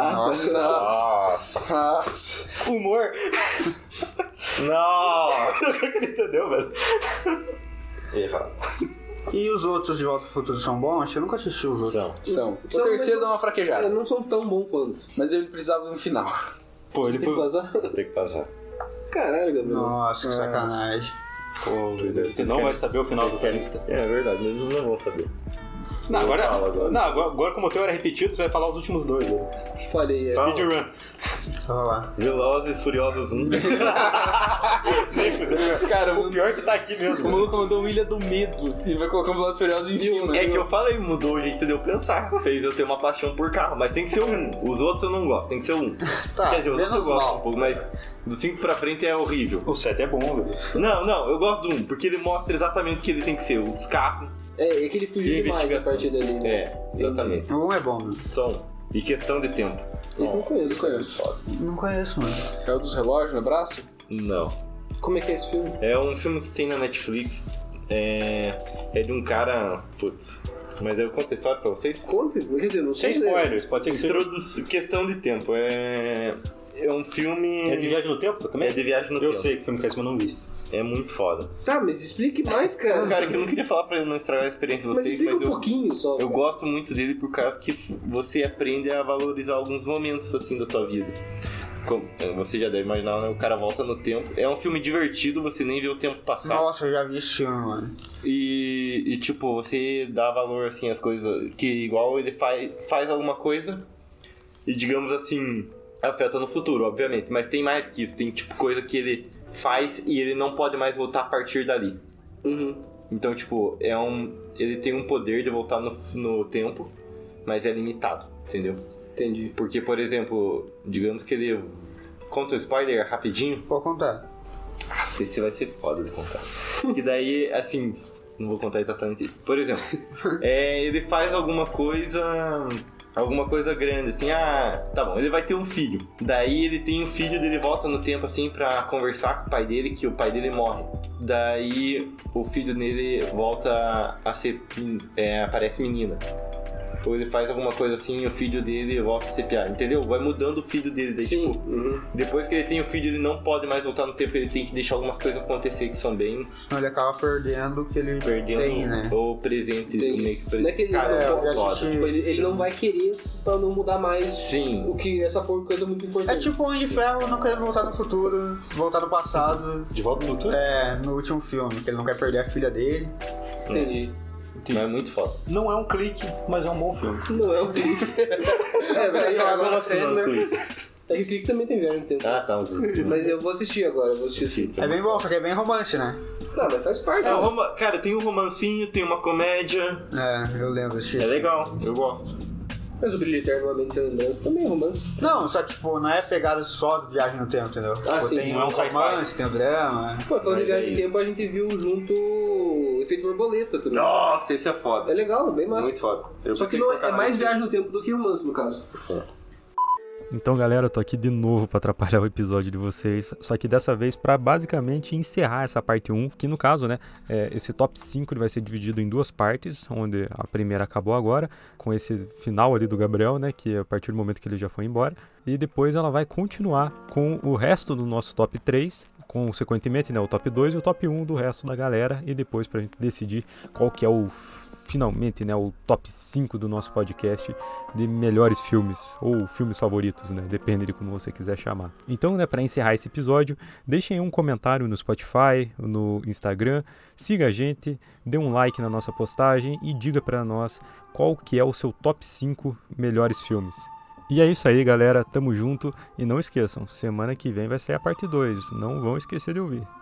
Nossa. Humor! Não! Eu creo que ele entendeu, velho. Errado. E os outros de Volta pro Futuro são bons? Acho que eu nunca assisti os outros. São. O terceiro dá uma fraquejada. Não são tão bons quanto. Mas ele precisava de um final. Pô, ele Tem que vazar? Tem que passar. Caralho, Gabriel. Nossa, que sacanagem. Pô, você não vai saber o final da lista. É verdade, eles não vão saber. Não, agora, Fala agora. não, agora como o teu era repetido, você vai falar os últimos 2. Né? Falei, é. Speedrun. Vamos lá. Velozes e Furiosos 1. Cara, O pior é que tá aqui o mesmo. maluco mandou uma Ilha do Medo e vai colocar um Velozes e Furiosos em cima. É que eu falei, mudou o jeito de eu pensar. Fez eu ter uma paixão por carro. Mas tem que ser um. Os outros eu não gosto, tem que ser um. Tá, Quer dizer, os outros eu menos gosto mal. um pouco, mas do 5 pra frente é horrível. O 7 é bom, velho. Não, eu gosto do 1, porque ele mostra exatamente o que ele tem que ser. Os carros. É que ele fugiu demais a Investigação. partir dali. Né? É, exatamente. O 1 é bom, né? Só um. E questão de tempo. Esse não conheço. Conheço. Não conheço, mano. É o dos relógios no braço? Não. Como é que é esse filme? É um filme que tem na Netflix. É de um cara. Putz. Mas eu conto a história pra vocês? Conte, quer dizer, não Sem sei. spoilers, pode ser que seja. Questão de tempo. É um filme. É de viagem no tempo também? É de viagem no Eu tempo. sei que filme que é esse, mas eu não vi. É muito foda. Tá, mas explique mais, cara. Cara, que eu não queria falar pra não estragar a experiência de Mas vocês, explica mas um eu. pouquinho só. Eu cara. gosto muito dele por causa que você aprende a valorizar alguns momentos assim da tua vida. Você já deve imaginar, né? O cara volta no tempo. É um filme divertido, você nem vê o tempo passar. Nossa, eu já vi esse filme, mano. E tipo, você dá valor assim às coisas. Que igual ele faz alguma coisa e digamos assim, afeta no futuro, obviamente. Mas tem mais que isso. Tem tipo coisa que ele faz e ele não pode mais voltar a partir dali. Uhum. Então, tipo, ele tem um poder de voltar no tempo, mas é limitado, entendeu? Entendi. Porque, por exemplo, digamos que ele... Conta o spoiler rapidinho. Pode contar. Nossa, esse vai ser foda de contar. E daí, assim... Não vou contar exatamente. Por exemplo, ele faz alguma coisa grande, assim, tá bom, ele vai ter um filho. Daí ele tem um filho, ele volta no tempo, assim, pra conversar com o pai dele, que o pai dele morre. Daí o filho dele volta a ser, aparece menina. Ou ele faz alguma coisa assim e o filho dele volta a ser piada, entendeu? Vai mudando o filho dele, daí Sim. tipo... Depois que ele tem o filho, ele não pode mais voltar no tempo, ele tem que deixar algumas coisas acontecer que são bem... Senão ele acaba perdendo o que ele tem, né? o presente. Entendi. Meio que Não é que ele, Cara, eu eu já gosto. assisti. tipo, ele não vai querer pra não mudar mais Sim. o que essa coisa muito É importante. tipo o Homem de Ferro não querendo voltar no futuro, voltar no passado. De volta pro futuro? No último filme, que ele não quer perder a filha dele. Entendi. Mas é muito foda. Não é um clique, mas é um bom filme. Não é o clique. Mas aí Agora agora você lê. é que o clique também tem viagem no tempo. Ah, tá. Mas eu vou assistir agora, vou assistir. É bem bom, só que é bem romance, né? Não, mas faz parte. né? Cara, tem um romancinho, tem uma comédia. É, eu lembro desse É filme. legal, eu gosto. Mas o Brilho Eterno, normalmente sem lembrança, também é romance. Não, só que, tipo, não é pegada só de viagem no tempo, entendeu? Tipo, sim, tem não é um o sci-fi. romance, tem o drama. Pô, falando de Mas viagem é no isso. tempo, a gente viu junto o Efeito Borboleta também. Nossa, esse é foda. É legal, bem massa. Muito foda. Eu Só que prefiro não colocar é na mais lista. viagem no tempo do que romance, no caso. Então, galera, eu tô aqui de novo pra atrapalhar o episódio de vocês, só que dessa vez pra basicamente encerrar essa parte 1, que no caso, né, esse top 5 ele vai ser dividido em duas partes, onde a primeira acabou agora, com esse final ali do Gabriel, né, que é a partir do momento que ele já foi embora, e depois ela vai continuar com o resto do nosso top 3, consequentemente, né, o top 2 e o top 1 do resto da galera, e depois pra gente decidir qual que é finalmente, né, o top 5 do nosso podcast de melhores filmes, ou filmes favoritos, né, depende de como você quiser chamar. Então, né, para encerrar esse episódio, deixem aí um comentário no Spotify, no Instagram, siga a gente, dê um like na nossa postagem e diga para nós qual que é o seu top 5 melhores filmes. E é isso aí, galera, tamo junto, e não esqueçam, semana que vem vai sair a parte 2, não vão esquecer de ouvir.